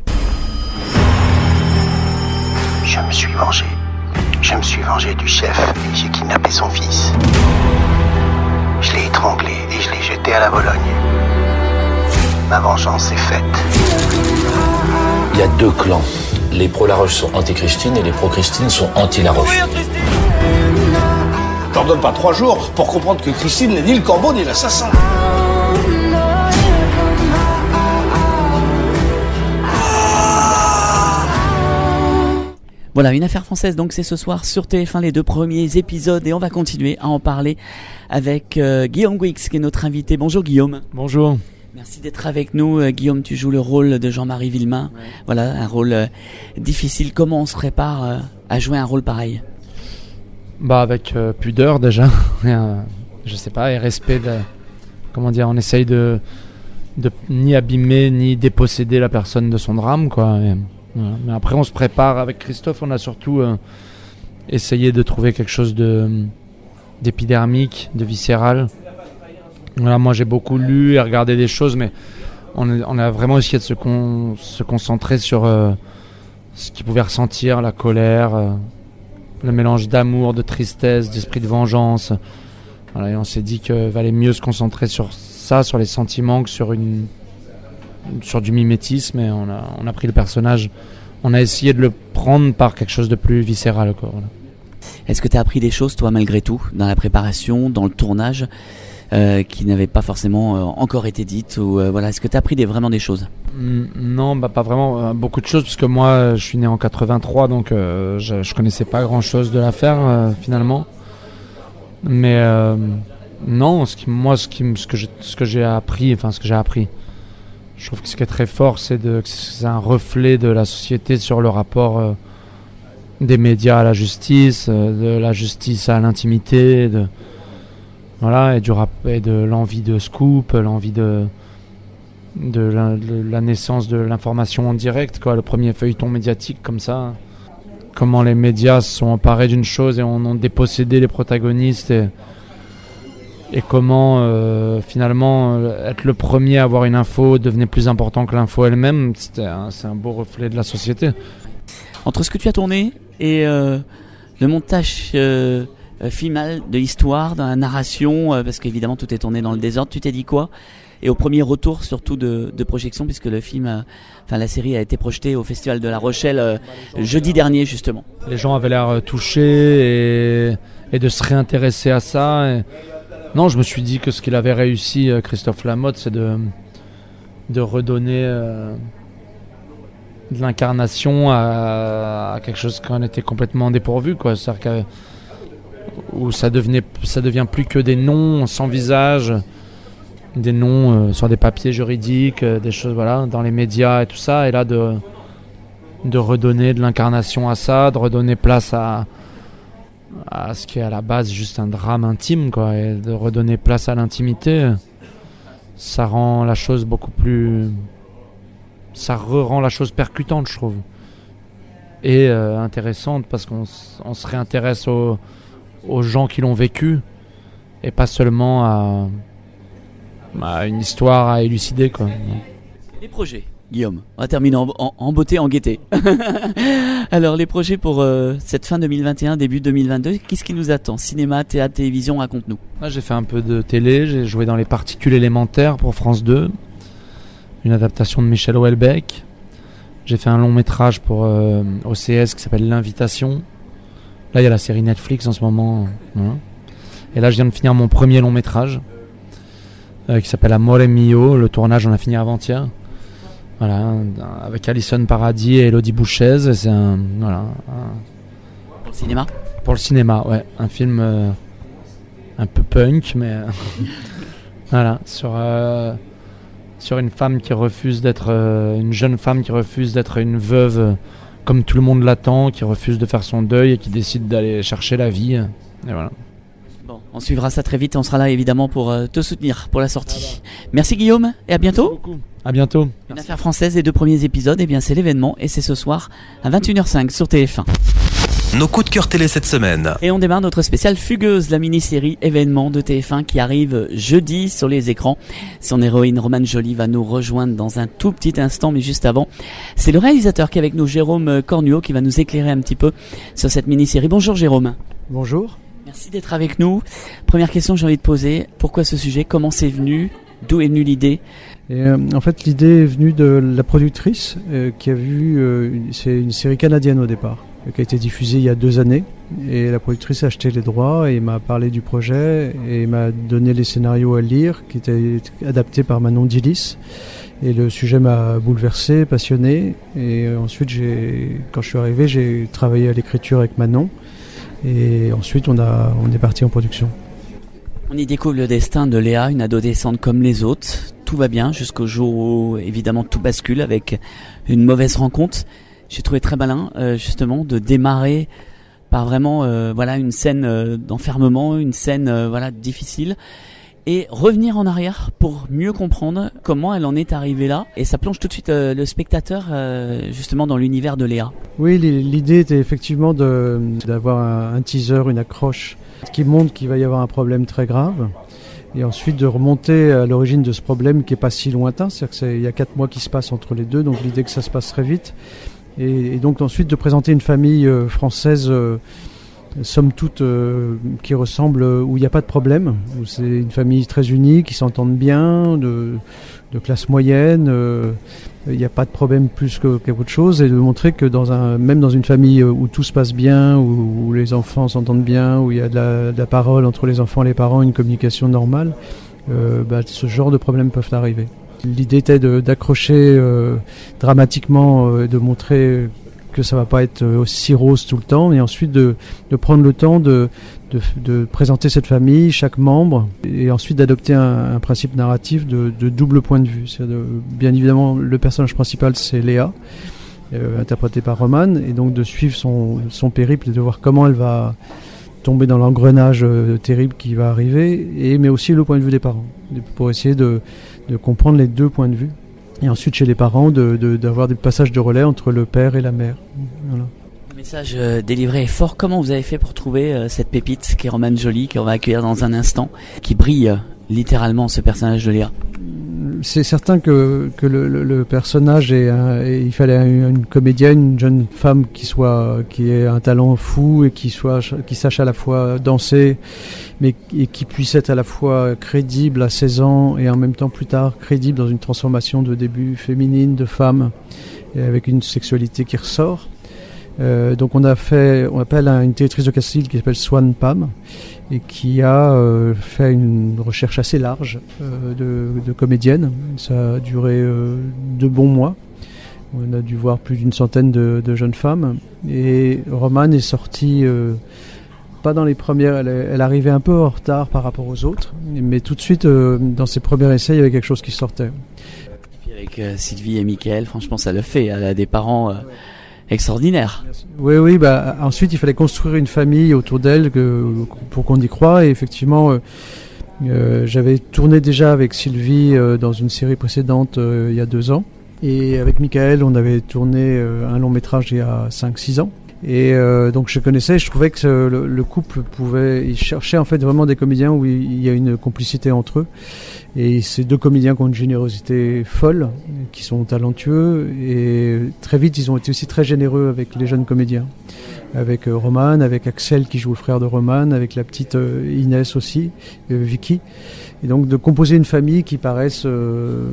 Je me suis vengé. Je me suis vengé du chef et j'ai kidnappé son fils. Je l'ai étranglé et je l'ai jeté à la Bologne. Ma vengeance est faite.
Il y a deux clans. Les pro-Laroche sont anti-Christine et les pro-Christine sont anti-Laroche.
Je leur donne pas trois jours pour comprendre que Christine n'est ni le corbeau ni l'assassin.
Voilà, une affaire française, donc c'est ce soir sur T F un, les deux premiers épisodes, et on va continuer à en parler avec euh, Guillaume Gouix, qui est notre invité. Bonjour Guillaume.
Bonjour.
Merci d'être avec nous. Euh, Guillaume, tu joues le rôle de Jean-Marie Villemain. Ouais. Voilà, un rôle euh, difficile. Comment on se prépare euh, à jouer un rôle pareil?
Bah avec euh, pudeur déjà.
je sais pas, et respect de, comment dire, on essaye de, de ni abîmer ni déposséder la personne de son drame, quoi. Et, voilà. Mais après, on se prépare avec Christophe, on a surtout euh, essayé de trouver quelque chose de d'épidermique, de viscéral. Voilà, moi j'ai beaucoup lu et regardé des choses, mais on a, on a vraiment essayé de se, con, se concentrer sur euh, ce qu'il pouvait ressentir, la colère, euh, le mélange d'amour, de tristesse, d'esprit de vengeance. Voilà, et on s'est dit qu'il valait mieux se concentrer sur ça, sur les sentiments, que sur, une, sur du mimétisme. Et on a, on a pris le personnage, on a essayé de le prendre par quelque chose de plus viscéral, quoi, voilà.
Est-ce que tu as appris des choses, toi, malgré tout, dans la préparation, dans le tournage, euh, qui n'avaient pas forcément euh, encore été dites ou, euh, voilà. Est-ce que tu as appris des, vraiment des choses?
mmh, Non, bah, pas vraiment. Euh, beaucoup de choses, parce que moi, je suis né en quatre-vingt-trois, donc euh, je ne connaissais pas grand-chose de l'affaire, euh, finalement. Mais euh, non, ce qui, moi, ce, qui, ce, que je, ce que j'ai appris, enfin, ce que j'ai appris, je trouve que ce qui est très fort, c'est, de, que c'est un reflet de la société sur le rapport... Euh, des médias à la justice, de la justice à l'intimité, de voilà, et du rap, et de l'envie de scoop, l'envie de de la, de la naissance de l'information en direct, quoi, le premier feuilleton médiatique comme ça. Comment les médias se sont emparés d'une chose et en ont dépossédé les protagonistes, et, et comment euh, finalement être le premier à avoir une info devenait plus important que l'info elle-même. C'était un, c'est un beau reflet de la société.
Entre ce que tu as tourné et euh, le montage euh, euh, final de l'histoire, dans la narration, euh, parce qu'évidemment tout est tourné dans le désordre, tu t'es dit quoi? Et au premier retour surtout de, de projection, puisque le film, euh, enfin la série a été projetée au Festival de La Rochelle euh, jeudi dernier justement.
Les gens avaient l'air touchés et, et de se réintéresser à ça. Et... Non, je me suis dit que ce qu'il avait réussi, Christophe Lamotte, c'est de, de redonner... Euh, de l'incarnation à, à quelque chose qu'on était complètement dépourvu, quoi. C'est-à-dire que, où ça devenait, ça devient plus que des noms sans visage, des noms euh, sur des papiers juridiques, euh, des choses, voilà, dans les médias et tout ça. Et là, de, de redonner de l'incarnation à ça, de redonner place à, à ce qui est à la base juste un drame intime, quoi, et de redonner place à l'intimité, ça rend la chose beaucoup plus... ça rend la chose percutante, je trouve, et euh, intéressante, parce qu'on on se réintéresse aux, aux gens qui l'ont vécu et pas seulement à, à une histoire à élucider, quoi.
Les projets, Guillaume, on va terminer en, en, en beauté, en gaieté. Alors les projets pour euh, cette fin deux mille vingt et un, début deux mille vingt-deux, qu'est-ce qui nous attend? Cinéma, théâtre, télévision, raconte-nous.
Là, j'ai fait un peu de télé, j'ai joué dans Les Particules élémentaires pour France deux, une adaptation de Michel Houellebecq. J'ai fait un long métrage pour euh, O C S qui s'appelle L'Invitation. Là, il y a la série Netflix en ce moment. Voilà. Et là, je viens de finir mon premier long métrage euh, qui s'appelle Amore Mio. Le tournage, on a fini avant-hier. Voilà, avec Alison Paradis et Elodie Bouchez. C'est un, voilà, un...
Pour le cinéma ?
Pour le cinéma, ouais. Un film euh, un peu punk, mais voilà, sur... Euh, sur une femme qui refuse d'être euh, une jeune femme qui refuse d'être une veuve euh, comme tout le monde l'attend, qui refuse de faire son deuil et qui décide d'aller chercher la vie, et voilà.
Bon, on suivra ça très vite, on sera là évidemment pour euh, te soutenir pour la sortie. Merci Guillaume et à bientôt.
Merci beaucoup. À bientôt.
Une
Merci.
affaire française, les deux premiers épisodes, et bien c'est l'événement et c'est ce soir à vingt et une heures cinq sur T F un.
Nos coups de cœur télé cette semaine.
Et on démarre notre spéciale Fugueuse, la mini-série événement de T F un qui arrive jeudi sur les écrans. Son héroïne Romane Joly va nous rejoindre dans un tout petit instant, mais juste avant, c'est le réalisateur qui est avec nous, Jérôme Cornuau, qui va nous éclairer un petit peu sur cette mini-série. Bonjour Jérôme.
Bonjour.
Merci d'être avec nous. Première question que j'ai envie de poser, pourquoi ce sujet? Comment c'est venu? D'où est venue l'idée?
Et, euh, en fait, l'idée est venue de la productrice euh, qui a vu, euh, une, c'est une série canadienne au départ, qui a été diffusée il y a deux années. Et la productrice a acheté les droits et m'a parlé du projet et m'a donné les scénarios à lire, qui étaient adaptés par Manon Dillis. Et le sujet m'a bouleversé, passionné. Et ensuite, j'ai, quand je suis arrivé, j'ai travaillé à l'écriture avec Manon. Et ensuite, on, a, on est parti en production.
On y découvre le destin de Léa, une adolescente comme les autres. Tout va bien jusqu'au jour où, évidemment, tout bascule avec une mauvaise rencontre. J'ai trouvé très malin, euh, justement, de démarrer par vraiment euh, voilà une scène euh, d'enfermement, une scène euh, voilà difficile. Et revenir en arrière pour mieux comprendre comment elle en est arrivée là. Et ça plonge tout de suite euh, le spectateur euh, justement dans l'univers de Léa.
Oui, l'idée était effectivement de, d'avoir un, un teaser, une accroche qui montre qu'il va y avoir un problème très grave. Et ensuite de remonter à l'origine de ce problème qui n'est pas si lointain. C'est-à-dire qu'il y a quatre mois qui se passent entre les deux, donc l'idée que ça se passe très vite. Et, et donc ensuite de présenter une famille euh, française... Euh, somme toute euh, qui ressemble, où il n'y a pas de problème, où c'est une famille très unie, qui s'entendent bien, de, de classe moyenne, euh, il n'y a pas de problème plus que, qu'autre chose, et de montrer que dans un, même dans une famille où tout se passe bien, où, où les enfants s'entendent bien, où il y a de la, de la parole entre les enfants et les parents, une communication normale, euh, bah, ce genre de problèmes peuvent arriver. L'idée était de, d'accrocher euh, dramatiquement, euh, de montrer que ça va pas être aussi rose tout le temps, et ensuite de, de prendre le temps de, de, de présenter cette famille, chaque membre, et ensuite d'adopter un, un principe narratif de, de double point de vue. C'est-à-dire de, bien évidemment, le personnage principal, c'est Léa, euh, interprétée par Roman, et donc de suivre son, son périple et de voir comment elle va tomber dans l'engrenage euh, terrible qui va arriver, et, mais aussi le point de vue des parents, pour essayer de, de comprendre les deux points de vue. Et ensuite, chez les parents, de, de, d'avoir des passages de relais entre le père et la mère. Voilà.
Le message euh, délivré est fort. Comment vous avez fait pour trouver euh, cette pépite qui est Roman Joly, qu'on va accueillir dans un instant, qui brille euh, littéralement, ce personnage de Léa?
C'est certain que, que le, le, le personnage est, un, est, il fallait une, une comédienne, une jeune femme qui soit, qui ait un talent fou et qui soit, qui sache à la fois danser, mais et qui puisse être à la fois crédible à seize ans et en même temps plus tard crédible dans une transformation de début féminine, de femme, et avec une sexualité qui ressort. Euh, donc on a fait, on appelle une directrice de casting qui s'appelle Swan Pam et qui a euh, fait une recherche assez large euh, de, de comédiennes. Ça a duré euh, deux bons mois. On a dû voir plus d'une centaine de, de jeunes femmes, et Roman est sortie euh, pas dans les premières, elle, elle arrivait un peu en retard par rapport aux autres, mais tout de suite euh, dans ses premiers essais il y avait quelque chose qui sortait.
Et puis avec euh, Sylvie et Mickaël, franchement ça le fait, elle a des parents... Euh... extraordinaire.
Oui, oui. Bah ensuite, il fallait construire une famille autour d'elle que, pour qu'on y croie. Et effectivement, euh, euh, j'avais tourné déjà avec Sylvie euh, dans une série précédente euh, il y a deux ans. Et avec Mickaël, on avait tourné euh, un long métrage il y a cinq six ans. Et euh, donc je connaissais, je trouvais que ce, le, le couple pouvait, il cherchait en fait vraiment des comédiens où il, il y a une complicité entre eux. Et ces deux comédiens qui ont une générosité folle, qui sont talentueux, et très vite ils ont été aussi très généreux avec les jeunes comédiens. Avec euh, Roman, avec Axel qui joue le frère de Roman, avec la petite euh, Inès aussi, euh, Vicky. Et donc de composer une famille qui paraisse euh,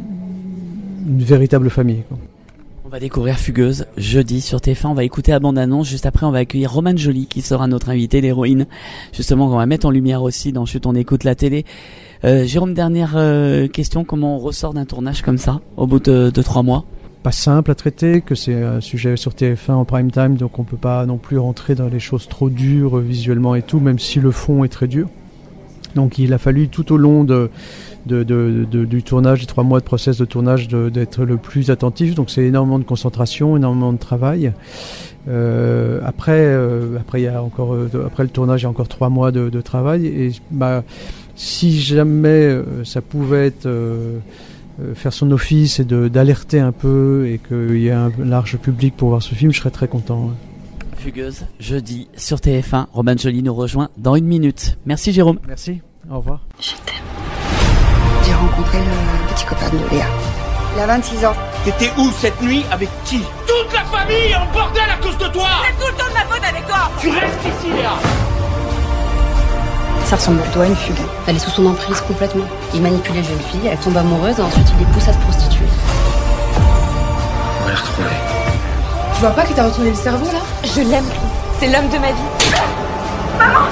une véritable famille, quoi.
On va découvrir Fugueuse jeudi sur T F un. On va écouter la bande-annonce. Juste après, on va accueillir Roman Joly qui sera notre invité, l'héroïne. Justement, on va mettre en lumière aussi dans Chut, on écoute la télé. Euh, Jérôme, dernière euh, question. Comment on ressort d'un tournage comme ça au bout de, de trois mois?
Pas simple à traiter, que c'est un sujet sur T F un en prime time, donc on peut pas non plus rentrer dans les choses trop dures visuellement et tout, même si le fond est très dur. Donc il a fallu tout au long de, de, de, de, du tournage, des trois mois de process de tournage, de, d'être le plus attentif. Donc c'est énormément de concentration, énormément de travail. Euh, après, euh, après, il y a encore, euh, après le tournage, il y a encore trois mois de, de travail. Et bah, si jamais euh, ça pouvait être euh, euh, faire son office et de, d'alerter un peu et qu'il y ait un large public pour voir ce film, je serais très content. Ouais.
Fugueuse, jeudi sur T F un. Roman Joly nous rejoint dans une minute. Merci Jérôme.
Merci, au revoir.
Je t'aime. J'ai rencontré le petit copain de Léa. Il a vingt-six ans.
T'étais où cette nuit? Avec qui? Toute la famille est en bordel à cause de toi.
C'est tout le temps de ma faute avec toi.
Tu restes ici, Léa.
Ça ressemble plutôt à une fugue. Elle est sous son emprise complètement. Il manipule les jeunes filles, elle tombe amoureuse et ensuite il les pousse à se prostituer.
On va les retrouver.
Tu vois pas que t'as retourné le cerveau là? Je l'aime, c'est l'homme de ma vie. Maman!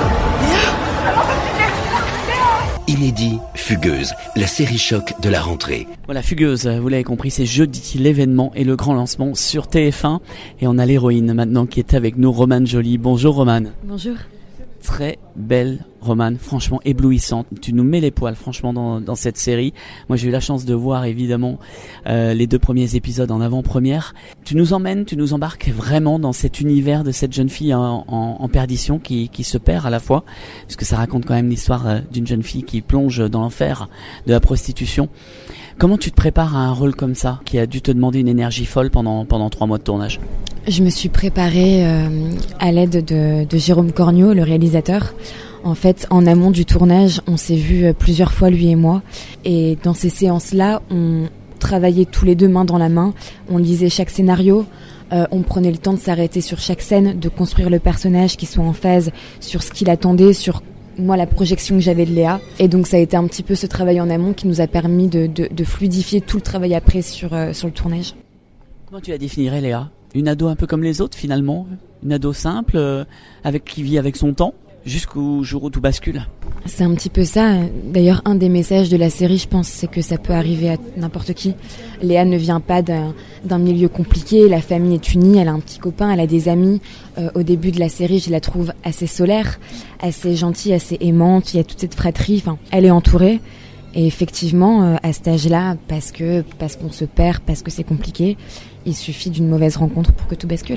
Inédit, Fugueuse, la série choc de la rentrée.
Voilà, Fugueuse, vous l'avez compris, c'est jeudi l'événement et le grand lancement sur T F un. Et on a l'héroïne maintenant qui est avec nous, Roman Joly. Bonjour Roman.
Bonjour.
très belle, Romane, franchement éblouissante. Tu nous mets les poils, franchement, dans, dans cette série. Moi, j'ai eu la chance de voir, évidemment, euh, les deux premiers épisodes en avant-première. Tu nous emmènes, tu nous embarques vraiment dans cet univers de cette jeune fille en, en, en perdition qui, qui se perd à la fois, puisque ça raconte quand même l'histoire euh, d'une jeune fille qui plonge dans l'enfer de la prostitution. Comment tu te prépares à un rôle comme ça, qui a dû te demander une énergie folle pendant, pendant trois mois de tournage?
Je me suis préparée euh, à l'aide de, de Jérôme Cornio, le réalisateur. En fait, en amont du tournage, on s'est vus plusieurs fois, lui et moi. Et dans ces séances-là, on travaillait tous les deux main dans la main. On lisait chaque scénario. Euh, on prenait le temps de s'arrêter sur chaque scène, de construire le personnage qui soit en phase sur ce qu'il attendait, sur moi la projection que j'avais de Léa. Et donc ça a été un petit peu ce travail en amont qui nous a permis de, de, de fluidifier tout le travail après sur, euh, sur le tournage.
Comment tu la définirais, Léa? Une ado un peu comme les autres finalement? Une ado simple, euh, avec qui vit avec son temps, jusqu'au jour où tout bascule?
C'est un petit peu ça. D'ailleurs, un des messages de la série, je pense, c'est que ça peut arriver à n'importe qui. Léa ne vient pas d'un, d'un milieu compliqué, la famille est unie, elle a un petit copain, elle a des amis. Euh, au début de la série, je la trouve assez solaire, assez gentille, assez aimante, il y a toute cette fratrie, enfin, elle est entourée. Et effectivement, euh, à cet âge-là, parce que, parce qu'on se perd, parce que c'est compliqué, il suffit d'une mauvaise rencontre pour que tout bascule.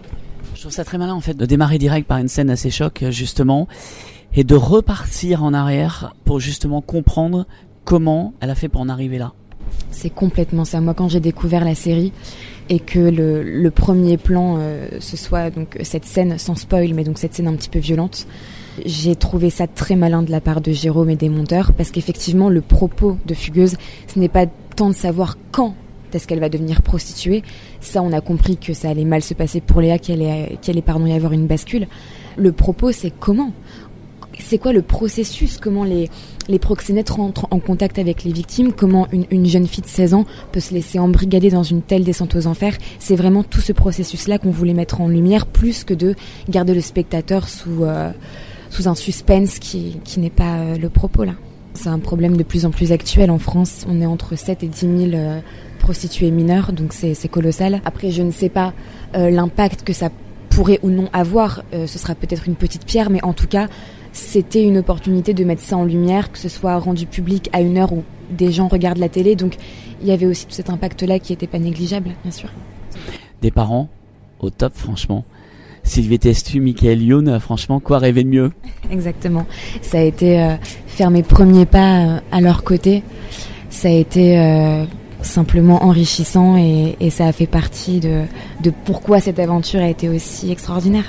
Je trouve ça très malin en fait de démarrer direct par une scène assez choc justement et de repartir en arrière pour justement comprendre comment elle a fait pour en arriver là.
C'est complètement ça. Moi, quand j'ai découvert la série et que le, le premier plan euh, ce soit donc cette scène sans spoil, mais donc cette scène un petit peu violente, j'ai trouvé ça très malin de la part de Jérôme et des monteurs parce qu'effectivement le propos de Fugueuse, ce n'est pas tant de savoir quand est-ce qu'elle va devenir prostituée. Ça, on a compris que ça allait mal se passer pour Léa, qu'il allait, qu'il allait pardon, y avoir une bascule. Le propos, c'est comment? C'est quoi le processus? Comment les, les proxénètes rentrent en contact avec les victimes? Comment une, une jeune fille de seize ans peut se laisser embrigader dans une telle descente aux enfers? C'est vraiment tout ce processus-là qu'on voulait mettre en lumière, plus que de garder le spectateur sous, euh, sous un suspense qui, qui n'est pas euh, le propos, là. C'est un problème de plus en plus actuel en France. On est entre sept et dix mille euh, prostituées mineures, donc c'est, c'est colossal. Après, je ne sais pas euh, l'impact que ça pourrait ou non avoir. Euh, ce sera peut-être une petite pierre, mais en tout cas, c'était une opportunité de mettre ça en lumière, que ce soit rendu public à une heure où des gens regardent la télé. Donc, il y avait aussi tout cet impact-là qui n'était pas négligeable, bien sûr.
Des parents au top, franchement. Sylvie Testu, Michael Youn, franchement, quoi rêver de mieux? Exactement.
Ça a été euh, faire mes premiers pas euh, à leur côté. Ça a été euh, simplement enrichissant et, et ça a fait partie de, de pourquoi cette aventure a été aussi extraordinaire.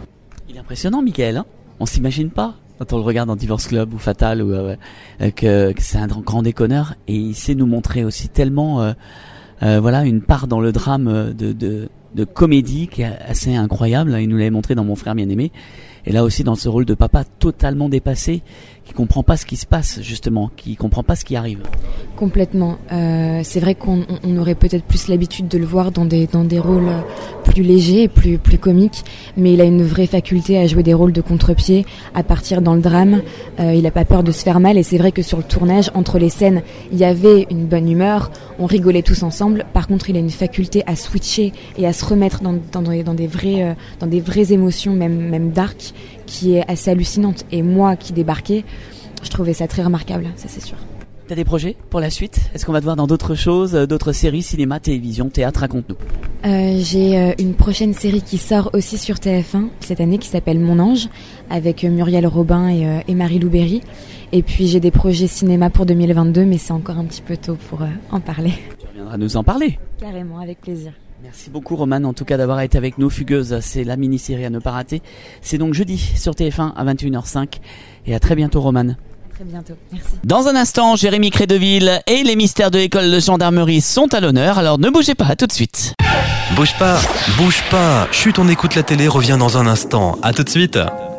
Il est impressionnant, Michael, hein? On s'imagine pas quand on le regarde dans Divorce Club ou Fatal ou, euh, que, que c'est un grand déconneur et il sait nous montrer aussi tellement euh, euh, voilà, une part dans le drame de... de de comédie qui est assez incroyable. Il nous l'avait montré dans Mon frère bien-aimé. Et là aussi dans ce rôle de papa totalement dépassé, qui comprend pas ce qui se passe justement, qui comprend pas ce qui arrive.
Complètement. Euh, c'est vrai qu'on on aurait peut-être plus l'habitude de le voir dans des dans des rôles plus légers, plus plus comiques, mais il a une vraie faculté à jouer des rôles de contre-pied, à partir dans le drame. Euh, il a pas peur de se faire mal et c'est vrai que sur le tournage, entre les scènes, il y avait une bonne humeur, on rigolait tous ensemble. Par contre, il a une faculté à switcher et à se remettre dans dans, dans, des, dans des vraies euh, dans des vraies émotions, même même dark, qui est assez hallucinante. Et moi qui débarquais, je trouvais ça très remarquable, ça c'est sûr.
T'as des projets pour la suite? Est-ce qu'on va te voir dans d'autres choses, d'autres séries, cinéma, télévision, théâtre? Raconte-nous.
Euh, j'ai euh, une prochaine série qui sort aussi sur T F un cette année qui s'appelle Mon Ange, avec euh, Muriel Robin et, euh, et Marie-Lou Berry. Et puis j'ai des projets cinéma pour deux mille vingt-deux, mais c'est encore un petit peu tôt pour euh, en parler.
Tu reviendras nous en parler.
Carrément, avec plaisir.
Merci beaucoup Romane en tout cas d'avoir été avec nous. Fugueuse, c'est la mini-série à ne pas rater. C'est donc jeudi sur T F un à vingt et une heures cinq. Et à très bientôt Romane.
Très bientôt, merci.
Dans un instant, Jérémy Crédeville et les mystères de l'école de gendarmerie sont à l'honneur, alors ne bougez pas, à tout de suite.
Bouge pas, bouge pas. Chut, on écoute la télé, revient dans un instant. À tout de suite.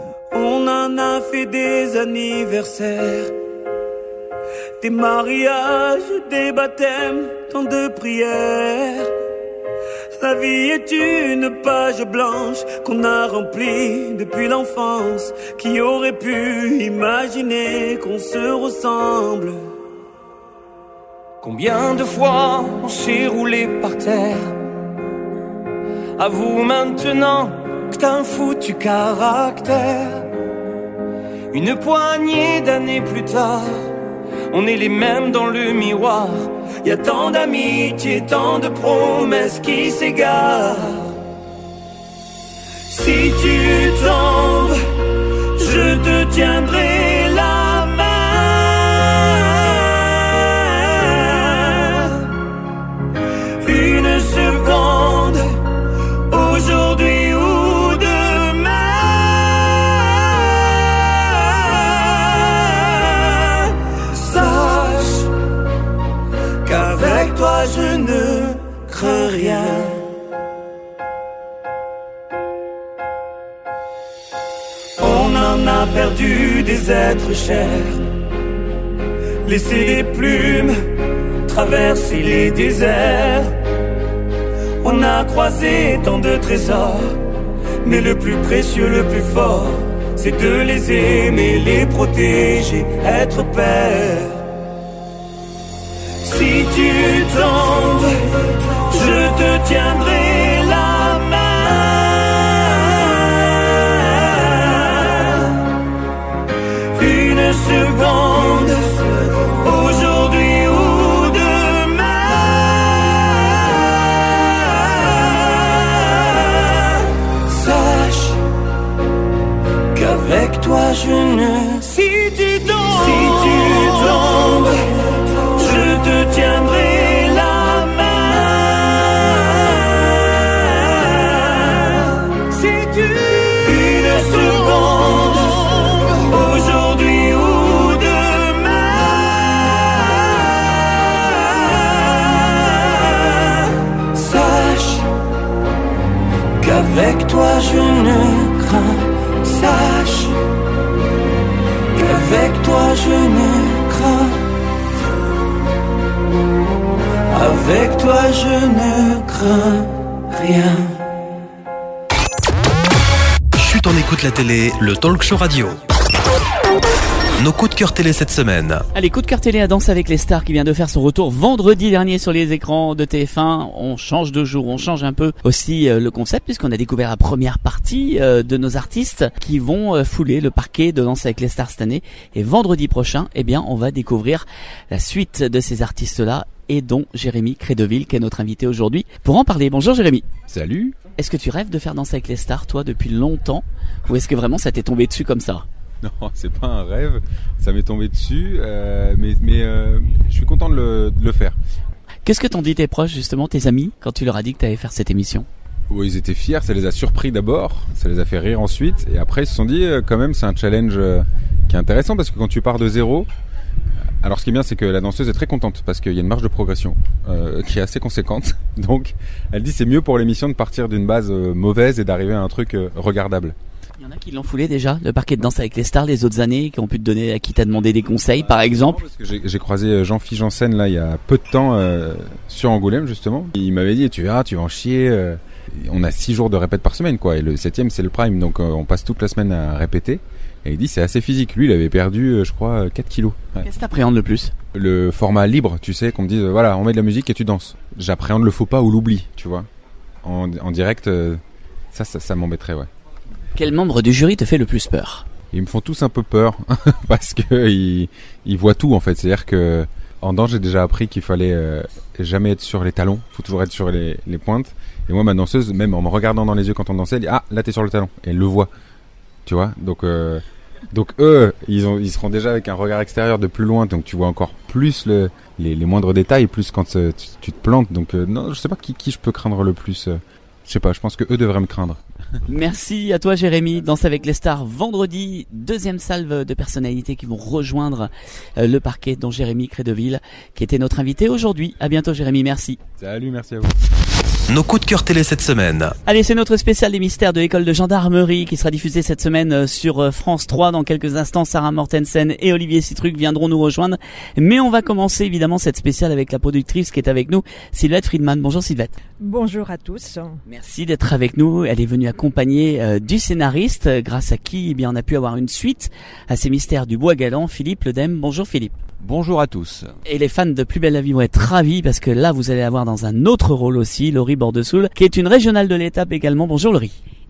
On en a fait des anniversaires, des mariages, des baptêmes, tant de prières. La vie est une page blanche qu'on a remplie depuis l'enfance. Qui aurait pu imaginer qu'on se ressemble? Combien de fois on s'est roulé par terre? Avoue maintenant que t'as un foutu caractère. Une poignée d'années plus tard, on est les mêmes dans le miroir. Y a tant d'amitié, tant de promesses qui s'égarent. Si tu tombes, je te tiendrai la main. Une seconde, aujourd'hui ou demain. Sache qu'avec toi je ne crains rien. On en a perdu des êtres chers, laissé des plumes, traversé les déserts. On a croisé tant de trésors, mais le plus précieux, le plus fort, c'est de les aimer, les protéger, être père. Si tu tombes, je te tiendrai la main. Une seconde, aujourd'hui ou demain. Sache qu'avec toi je ne... Si tu tombes, si tu tombes, je te tiendrai la main. Si tu... Une seconde, aujourd'hui ou demain. Sache qu'avec toi je ne crains. Sache qu'avec toi je ne crains. Avec toi je ne crains rien.
Chut, on écoute la télé, le talk show radio. Nos coups de cœur télé cette semaine.
Allez, coup de cœur télé à Danse avec les stars qui vient de faire son retour vendredi dernier sur les écrans de T F un. On change de jour, on change un peu aussi euh, le concept puisqu'on a découvert la première partie euh, de nos artistes qui vont euh, fouler le parquet de Danse avec les stars cette année. Et vendredi prochain, eh bien, on va découvrir la suite de ces artistes-là et dont Jérémy Crédeville qui est notre invité aujourd'hui pour en parler. Bonjour Jérémy.
Salut.
Est-ce que tu rêves de faire Danse avec les stars toi depuis longtemps ou est-ce que vraiment ça t'est tombé dessus comme ça?
Non, c'est pas un rêve, ça m'est tombé dessus, euh, mais, mais euh, je suis content de le, de le faire.
Qu'est-ce que t'ont dit tes proches, justement, tes amis, quand tu leur as dit que t'allais faire cette émission?
Oui, ils étaient fiers, ça les a surpris d'abord, ça les a fait rire ensuite, et après ils se sont dit, euh, quand même, c'est un challenge euh, qui est intéressant, parce que quand tu pars de zéro, alors ce qui est bien, c'est que la danseuse est très contente, parce qu'il y a une marge de progression euh, qui est assez conséquente, donc elle dit c'est mieux pour l'émission de partir d'une base euh, mauvaise et d'arriver à un truc euh, regardable.
Il y en a qui l'ont foulé déjà, le parquet de Danse avec les stars les autres années, qui ont pu te donner, à qui t'a demandé des conseils, par exemple.
Parce que j'ai, j'ai croisé Jean-Philippe Janssen là il y a peu de temps euh, sur Angoulême justement. Il m'avait dit tu verras, tu vas en chier. Euh, on a six jours de répète par semaine quoi, et le septième c'est le prime, donc euh, on passe toute la semaine à répéter. Et il dit c'est assez physique. Lui il avait perdu euh, je crois quatre kilos. Ouais.
Qu'est-ce que t'appréhendes le plus?
Le format libre, tu sais, qu'on me dise euh, voilà on met de la musique et tu danses. J'appréhende le faux pas ou l'oubli, tu vois. En, en direct, euh, ça, ça ça m'embêterait ouais.
Quel membre du jury te fait le plus peur?
Ils me font tous un peu peur parce que ils, ils voient tout en fait. C'est-à-dire que en danse, j'ai déjà appris qu'il fallait euh, jamais être sur les talons. Il faut toujours être sur les, les pointes. Et moi, ma danseuse, même en me regardant dans les yeux quand on dansait, elle dit ah là t'es sur le talon. Et elle le voit, tu vois. Donc euh, donc eux, ils ont ils seront déjà avec un regard extérieur de plus loin. Donc tu vois encore plus le les, les moindres détails, plus quand euh, tu, tu te plantes. Donc euh, non, je sais pas qui qui je peux craindre le plus. Euh, je sais pas. Je pense que eux devraient me craindre.
Merci à toi Jérémy. Danse avec les stars vendredi, deuxième salve de personnalités qui vont rejoindre euh, le parquet, dont Jérémy Crédeville qui était notre invité aujourd'hui. À bientôt Jérémy, merci.
Salut, merci à vous.
Nos coups de cœur télé cette semaine.
Allez, c'est notre spécial des mystères de l'école de gendarmerie qui sera diffusé cette semaine sur France trois. Dans quelques instants, Sarah Mortensen et Olivier Citruc viendront nous rejoindre. Mais on va commencer évidemment cette spéciale avec la productrice qui est avec nous, Sylvette Friedman. Bonjour Sylvette.
Bonjour à tous.
Merci d'être avec nous. Elle est venue accompagnée euh, du scénariste, euh, grâce à qui eh bien, on a pu avoir une suite à ces mystères du bois galant, Philippe Ledem. Bonjour Philippe.
Bonjour à tous.
Et les fans de Plus belle la vie vont être ravis parce que là vous allez avoir dans un autre rôle aussi Laurie Bordesoul qui est une régionale de l'étape également. Bonjour Laurie.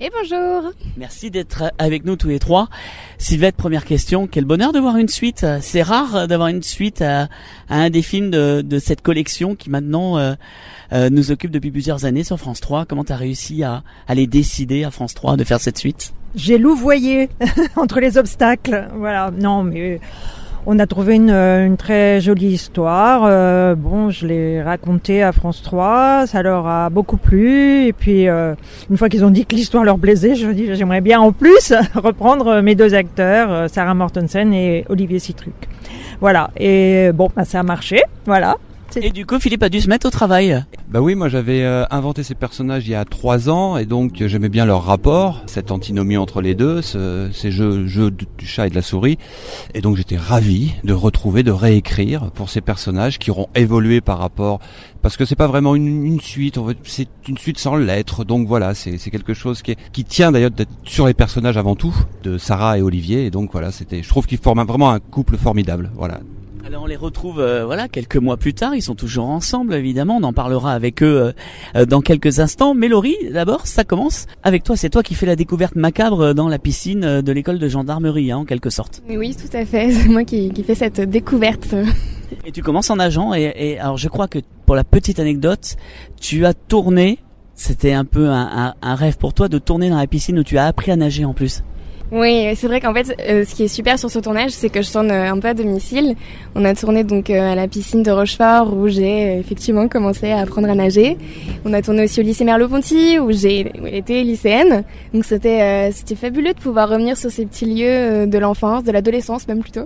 Et bonjour.
Merci d'être avec nous tous les trois. Sylvette, première question. Quel bonheur de voir une suite. C'est rare d'avoir une suite à, à un des films de, de cette collection qui maintenant euh, euh, nous occupe depuis plusieurs années sur France trois. Comment tu as réussi à, à les décider à France trois de faire cette suite?
J'ai louvoyé entre les obstacles. Voilà. Non, mais on a trouvé une, une très jolie histoire. Euh, bon, je l'ai racontée à France trois, ça leur a beaucoup plu. Et puis, euh, une fois qu'ils ont dit que l'histoire leur plaisait, je me dis j'aimerais bien en plus reprendre mes deux acteurs, Sarah Mortensen et Olivier Citruc. Voilà. Et bon, bah, ça a marché. Voilà.
Et du coup, Philippe a dû se mettre au travail.
Bah oui, moi j'avais euh, inventé ces personnages il y a trois ans et donc euh, j'aimais bien leur rapport, cette antinomie entre les deux, ce, ces jeux, jeux du chat et de la souris. Et donc j'étais ravi de retrouver, de réécrire pour ces personnages qui auront évolué par rapport, parce que c'est pas vraiment une, une suite, on veut, c'est une suite sans l'être. Donc voilà, c'est, c'est quelque chose qui, est, qui tient d'ailleurs d'être sur les personnages avant tout, de Sarah et Olivier. Et donc voilà, c'était, je trouve qu'ils forment vraiment un couple formidable. Voilà.
Alors on les retrouve euh, voilà quelques mois plus tard, ils sont toujours ensemble évidemment, on en parlera avec eux euh, dans quelques instants. Mais Laurie, d'abord ça commence avec toi, c'est toi qui fais la découverte macabre dans la piscine de l'école de gendarmerie hein, en quelque sorte.
Oui, tout à fait, c'est moi qui, qui fais cette découverte.
Et tu commences en nageant et, et alors je crois que pour la petite anecdote, tu as tourné, c'était un peu un, un, un rêve pour toi de tourner dans la piscine où tu as appris à nager en plus.
Oui, c'est vrai qu'en fait, euh, ce qui est super sur ce tournage, c'est que je tourne euh, un peu à domicile. On a tourné donc euh, à la piscine de Rochefort où j'ai euh, effectivement commencé à apprendre à nager. On a tourné aussi au lycée Merleau-Ponty où j'ai été lycéenne. Donc c'était euh, c'était fabuleux de pouvoir revenir sur ces petits lieux euh, de l'enfance, de l'adolescence même plutôt.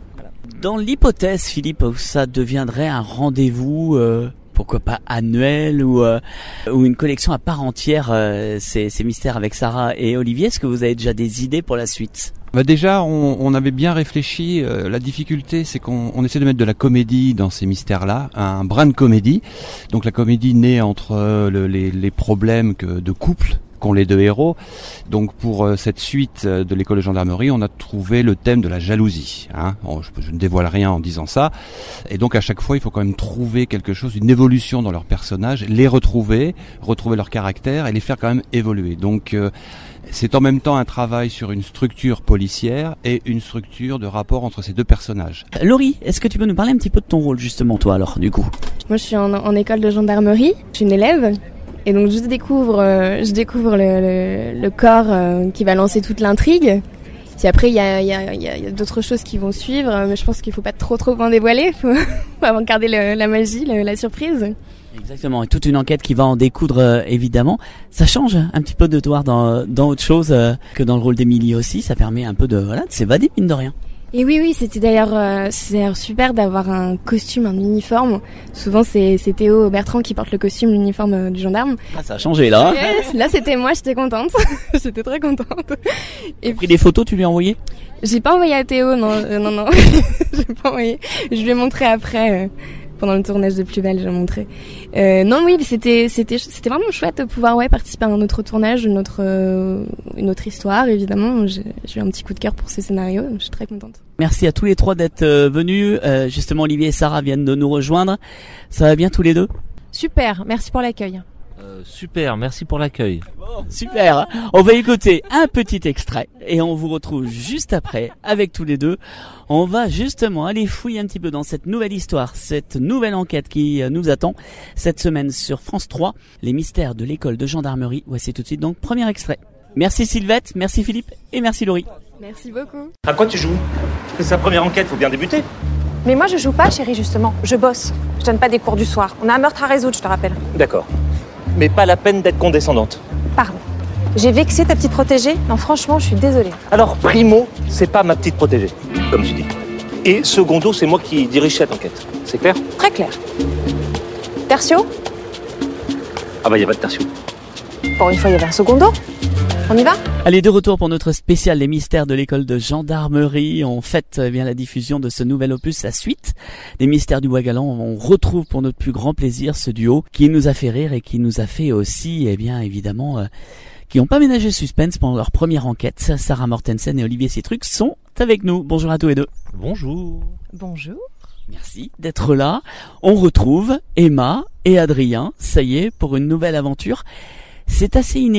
Dans l'hypothèse, Philippe, où ça deviendrait un rendez-vous... Euh pourquoi pas annuel ou euh, ou une collection à part entière euh, ces, ces mystères avec Sarah et Olivier, est-ce que vous avez déjà des idées pour la suite?
Bah déjà, on, on avait bien réfléchi. Euh, la difficulté, c'est qu'on on essaie de mettre de la comédie dans ces mystères-là, un brin de comédie. Donc la comédie naît entre euh, le, les, les problèmes que, de couple qu'ont les deux héros. Donc pour euh, cette suite euh, de l'école de gendarmerie, on a trouvé le thème de la jalousie. Hein. Bon, je, je ne dévoile rien en disant ça. Et donc à chaque fois, il faut quand même trouver quelque chose, une évolution dans leurs personnages, les retrouver, retrouver leur caractère et les faire quand même évoluer. Donc euh, c'est en même temps un travail sur une structure policière et une structure de rapport entre ces deux personnages.
Laurie, est-ce que tu peux nous parler un petit peu de ton rôle justement toi alors du coup?
Moi je suis en, en école de gendarmerie, je suis une élève. Et donc je découvre, euh, je découvre le, le, le corps euh, qui va lancer toute l'intrigue. Puis après il y a, y a, y a, y a d'autres choses qui vont suivre, mais je pense qu'il faut pas trop trop en dévoiler, faut, faut avant de garder le, la magie, le, la surprise.
Exactement, et toute une enquête qui va en découdre euh, évidemment. Ça change un petit peu de te voir dans, dans autre chose euh, que dans le rôle d'Émilie aussi. Ça permet un peu de voilà de s'évader mine de rien.
Et oui, oui, c'était d'ailleurs, euh, c'est d'ailleurs super d'avoir un costume, un uniforme. Souvent, c'est, c'est Théo Bertrand qui porte le costume, l'uniforme euh, du gendarme.
Ah, ça a changé là.
Yes, là, c'était moi, j'étais contente. J'étais très contente.
Et puis pris des photos, tu lui as envoyé?
J'ai pas envoyé à Théo, non, euh, non, non. J'ai pas envoyé. Je lui ai montré après. Euh... Pendant le tournage de Plus belle, j'ai montré. Euh, non, oui, c'était, c'était, c'était vraiment chouette de pouvoir ouais participer à un autre tournage, une autre, euh, une autre histoire. Évidemment, j'ai, j'ai eu un petit coup de cœur pour ce scénario. Je suis très contente.
Merci à tous les trois d'être euh, venus. Euh, justement, Olivier et Sarah viennent de nous rejoindre. Ça va bien tous les deux?
Super, merci pour l'accueil.
Euh, super, merci pour l'accueil.
Bon, super. On va écouter un petit extrait et on vous retrouve juste après avec tous les deux. On va justement aller fouiller un petit peu dans cette nouvelle histoire, cette nouvelle enquête qui nous attend cette semaine sur France trois, les mystères de l'école de gendarmerie. Voici tout de suite donc premier extrait. Merci Sylvette, merci Philippe et merci Laurie.
Merci beaucoup.
À quoi tu joues? C'est sa première enquête, faut bien débuter.
Mais moi je joue pas chérie justement, je bosse. Je donne pas des cours du soir. On a un meurtre à résoudre, je te rappelle.
D'accord. Mais pas la peine d'être condescendante.
Pardon. J'ai vexé ta petite protégée? Non franchement, je suis désolée.
Alors primo, c'est pas ma petite protégée, comme tu dis. Et secondo, c'est moi qui dirige cette enquête. C'est clair?
Très clair. Tertio?
Ah bah y a pas de tertio.
Pour une fois, il y avait un secondo. On y va?
Allez, de retour pour notre spécial Les mystères de l'école de gendarmerie. On fête eh bien la diffusion de ce nouvel opus, la suite des mystères du Bois Galant. On retrouve pour notre plus grand plaisir ce duo qui nous a fait rire et qui nous a fait aussi, eh bien évidemment, euh, qui n'ont pas ménagé le suspense pendant leur première enquête. Sarah Mortensen et Olivier Citruc sont avec nous. Bonjour à tous les deux.
Bonjour.
Bonjour.
Merci d'être là. On retrouve Emma et Adrien, ça y est, pour une nouvelle aventure. C'est assez inédit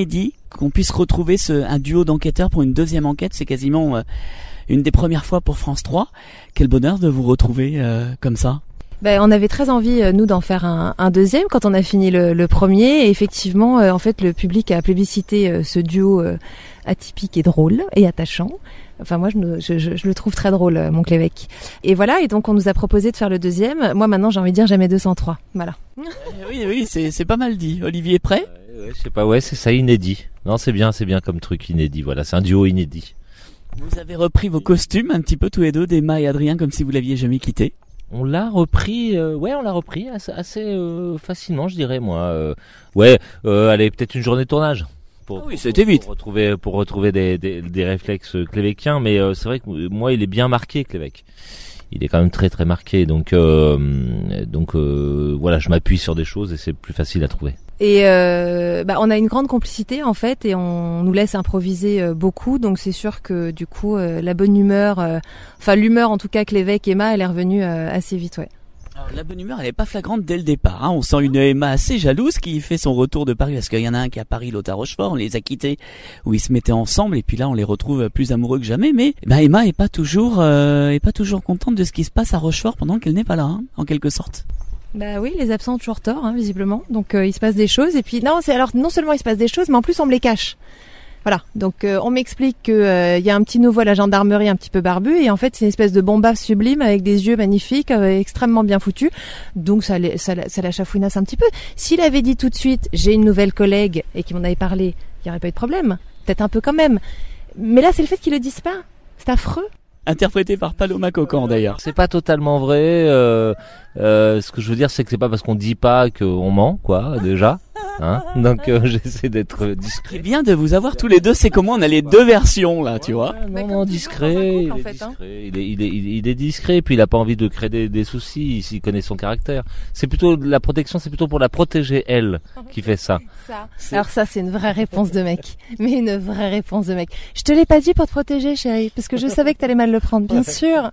qu'on puisse retrouver ce, un duo d'enquêteurs pour une deuxième enquête. C'est quasiment euh, une des premières fois pour France trois. Quel bonheur de vous retrouver euh, comme ça.
Ben, on avait très envie, nous, d'en faire un, un deuxième quand on a fini le, le premier. Et effectivement, euh, en fait, le public a plébiscité euh, ce duo euh, atypique et drôle et attachant. Enfin, moi, je, je, je, je le trouve très drôle, euh, mon Clévec. Et voilà, et donc on nous a proposé de faire le deuxième. Moi, maintenant, j'ai envie de dire jamais deux cent trois. Voilà.
Euh, oui, oui, c'est, c'est pas mal dit. Olivier, prêt ?
euh, ouais, Je sais pas, ouais, c'est ça, inédit. Non, c'est bien, c'est bien comme truc inédit. Voilà, c'est un duo inédit.
Vous avez repris vos costumes un petit peu tous les deux, d'Emma et Adrien, comme si vous l'aviez jamais quitté.
On l'a repris, euh, ouais, on l'a repris assez, assez euh, facilement, je dirais, moi. Euh, ouais, euh, allez, peut-être une journée de tournage. Pour,
ah oui, c'était vite.
Pour retrouver, pour retrouver des, des, des réflexes clévéquiens, mais euh, c'est vrai que moi, il est bien marqué, Clévec. Il est quand même très très marqué, donc euh, donc euh, voilà, je m'appuie sur des choses et c'est plus facile à trouver.
Et euh, bah, on a une grande complicité en fait, et on nous laisse improviser euh, beaucoup, donc c'est sûr que du coup euh, la bonne humeur, euh, enfin l'humeur en tout cas que l'évêque Emma, elle est revenue euh, assez vite, ouais.
Alors, la bonne humeur, elle est pas flagrante dès le départ. Hein. On sent une Emma assez jalouse qui fait son retour de Paris, parce qu'il y en a un qui est à Paris, l'autre à Rochefort. On les a quittés où ils se mettaient ensemble, et puis là on les retrouve plus amoureux que jamais. Mais ben, Emma est pas toujours, euh, est pas toujours contente de ce qui se passe à Rochefort pendant qu'elle n'est pas là, hein, en quelque sorte.
Bah oui, les absents ont toujours tort, hein, visiblement. Donc euh, il se passe des choses, et puis non, c'est alors non seulement il se passe des choses, mais en plus on me les cache. Voilà, donc euh, on m'explique que euh, y a un petit nouveau à la gendarmerie un petit peu barbu, et en fait c'est une espèce de bombasse sublime avec des yeux magnifiques, euh, extrêmement bien foutus. Donc ça, ça, ça la chafouinasse un petit peu. S'il avait dit tout de suite j'ai une nouvelle collègue et qu'il m'en avait parlé, il n'y aurait pas eu de problème. Peut-être un peu quand même. Mais là c'est le fait qu'ils le disent pas. C'est affreux.
Interprété par Paloma Cocan d'ailleurs.
C'est pas totalement vrai. Euh, euh, ce que je veux dire, c'est que c'est pas parce qu'on dit pas qu'on ment, quoi, déjà. Hein, donc euh, j'essaie d'être discret.
C'est bien de vous avoir tous les deux. C'est comment on a les deux versions là, tu vois.
Non, non, discret. Il est discret. Il est, il est, il est discret. Puis il a pas envie de créer des, des soucis. Il connaît son caractère. C'est plutôt la protection. C'est plutôt pour la protéger elle qui fait ça.
ça. Alors ça, c'est une vraie réponse de mec. Mais une vraie réponse de mec. Je te l'ai pas dit pour te protéger, chérie, parce que je savais que t'allais mal le prendre, bien sûr.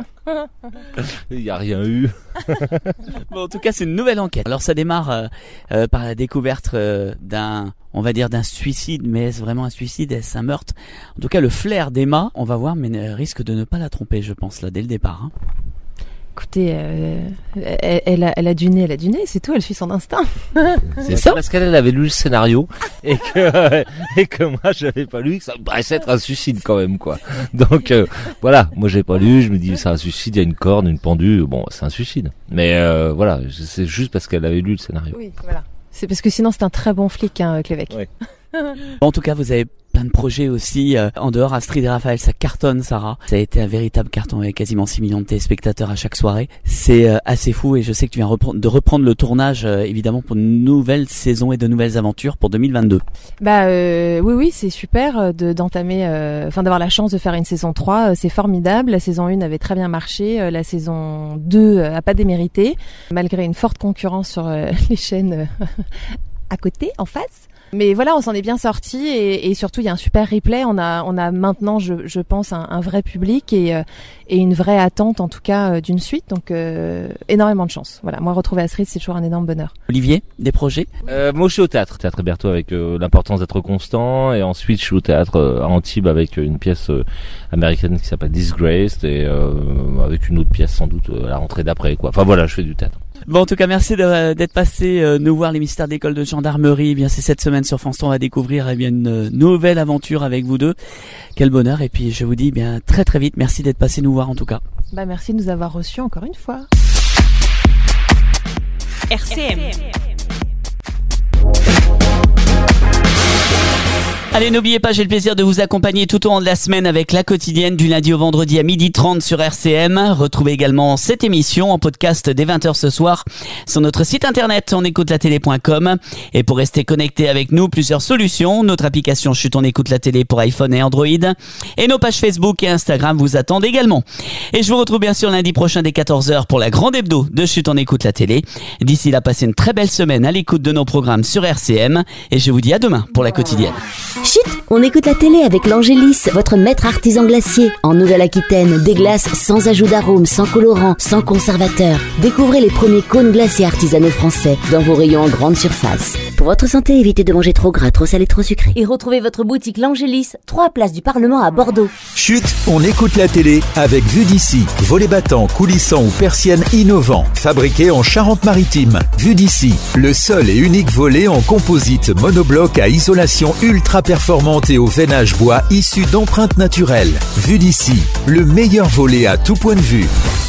Il y a rien eu.
Bon, en tout cas, c'est une nouvelle enquête. Alors ça démarre euh, euh, par la découverte euh, d'un, on va dire d'un suicide, mais est-ce vraiment un suicide, est-ce un meurtre? En tout cas, le flair d'Emma, on va voir, mais euh, risque de ne pas la tromper, je pense, là, dès le départ. Hein.
Écoutez, euh, elle, elle, a, elle a du nez, elle a du nez, c'est tout, elle suit son instinct.
C'est ça, parce qu'elle avait lu le scénario et que et que moi j'avais pas lu, que ça me paraissait être un suicide quand même, quoi. Donc euh, voilà, moi j'ai pas lu, je me dis c'est un suicide, il y a une corde, une pendule, bon c'est un suicide. Mais euh, voilà, c'est juste parce qu'elle avait lu le scénario.
Oui, voilà. C'est parce que sinon c'est un très bon flic, hein, Clévec.
Ouais.
En tout cas, vous avez plein de projets aussi euh, en dehors. Astrid et Raphaël, ça cartonne, Sarah. Ça a été un véritable carton avec quasiment six millions de téléspectateurs à chaque soirée. C'est euh, assez fou, et je sais que tu viens reprendre, de reprendre le tournage euh, évidemment pour une nouvelle saison et de nouvelles aventures pour deux mille vingt-deux.
Bah euh, oui oui, c'est super de d'entamer, enfin euh, d'avoir la chance de faire une saison trois, euh, c'est formidable. La saison un avait très bien marché, euh, la saison deux euh, a pas démérité malgré une forte concurrence sur euh, les chaînes euh, à côté, en face. Mais voilà, on s'en est bien sorti, et, et surtout il y a un super replay. On a, on a maintenant, je, je pense, un, un vrai public et, euh, et une vraie attente, en tout cas, euh, d'une suite. Donc euh, énormément de chance. Voilà, moi retrouver Astrid, c'est toujours un énorme bonheur.
Olivier, des projets?
euh, Moi, je suis au théâtre, théâtre Héberto, avec euh, l'importance d'être constant, et ensuite je suis au théâtre euh, à Antibes avec une pièce euh, américaine qui s'appelle Disgraced, et euh, avec une autre pièce sans doute euh, à la rentrée d'après, quoi. Enfin voilà, je fais du théâtre.
Bon, en tout cas, merci de, d'être passé euh, nous voir les mystères d'école de gendarmerie. Eh bien, c'est cette semaine sur France trois, on va découvrir eh bien une euh, nouvelle aventure avec vous deux. Quel bonheur! Et puis, je vous dis eh bien très très vite. Merci d'être passé nous voir en tout cas.
Bah, merci de nous avoir reçus encore une fois.
R C M.
Allez, n'oubliez pas, j'ai le plaisir de vous accompagner tout au long de la semaine avec la quotidienne du lundi au vendredi à midi trente sur R C M. Retrouvez également cette émission en podcast dès vingt heures ce soir sur notre site internet on écoute la télé point com. Et pour rester connecté avec nous, plusieurs solutions. Notre application Chut on écoute la télé pour iPhone et Android. Et nos pages Facebook et Instagram vous attendent également. Et je vous retrouve bien sûr lundi prochain dès quatorze heures pour la grande hebdo de Chut on écoute la télé. D'ici là, passez une très belle semaine à l'écoute de nos programmes sur R C M. Et je vous dis à demain pour la quotidienne.
Chut, on écoute la télé avec l'Angélis, votre maître artisan glacier. En Nouvelle-Aquitaine, des glaces sans ajout d'arôme, sans colorant, sans conservateur. Découvrez les premiers cônes glacés artisanaux français dans vos rayons en grande surface.
Pour votre santé, évitez de manger trop gras, trop salé, trop sucré.
Et retrouvez votre boutique L'Angélis, trois places du Parlement à Bordeaux.
Chut, on écoute la télé avec Vue d'ici. Volets battants, coulissants ou persiennes innovants. Fabriqués en Charente-Maritime. Vue d'ici, le seul et unique volet en composite monobloc à isolation ultra performante et au veinage bois issu d'empreintes naturelles. Vue d'ici, le meilleur volet à tout point de vue.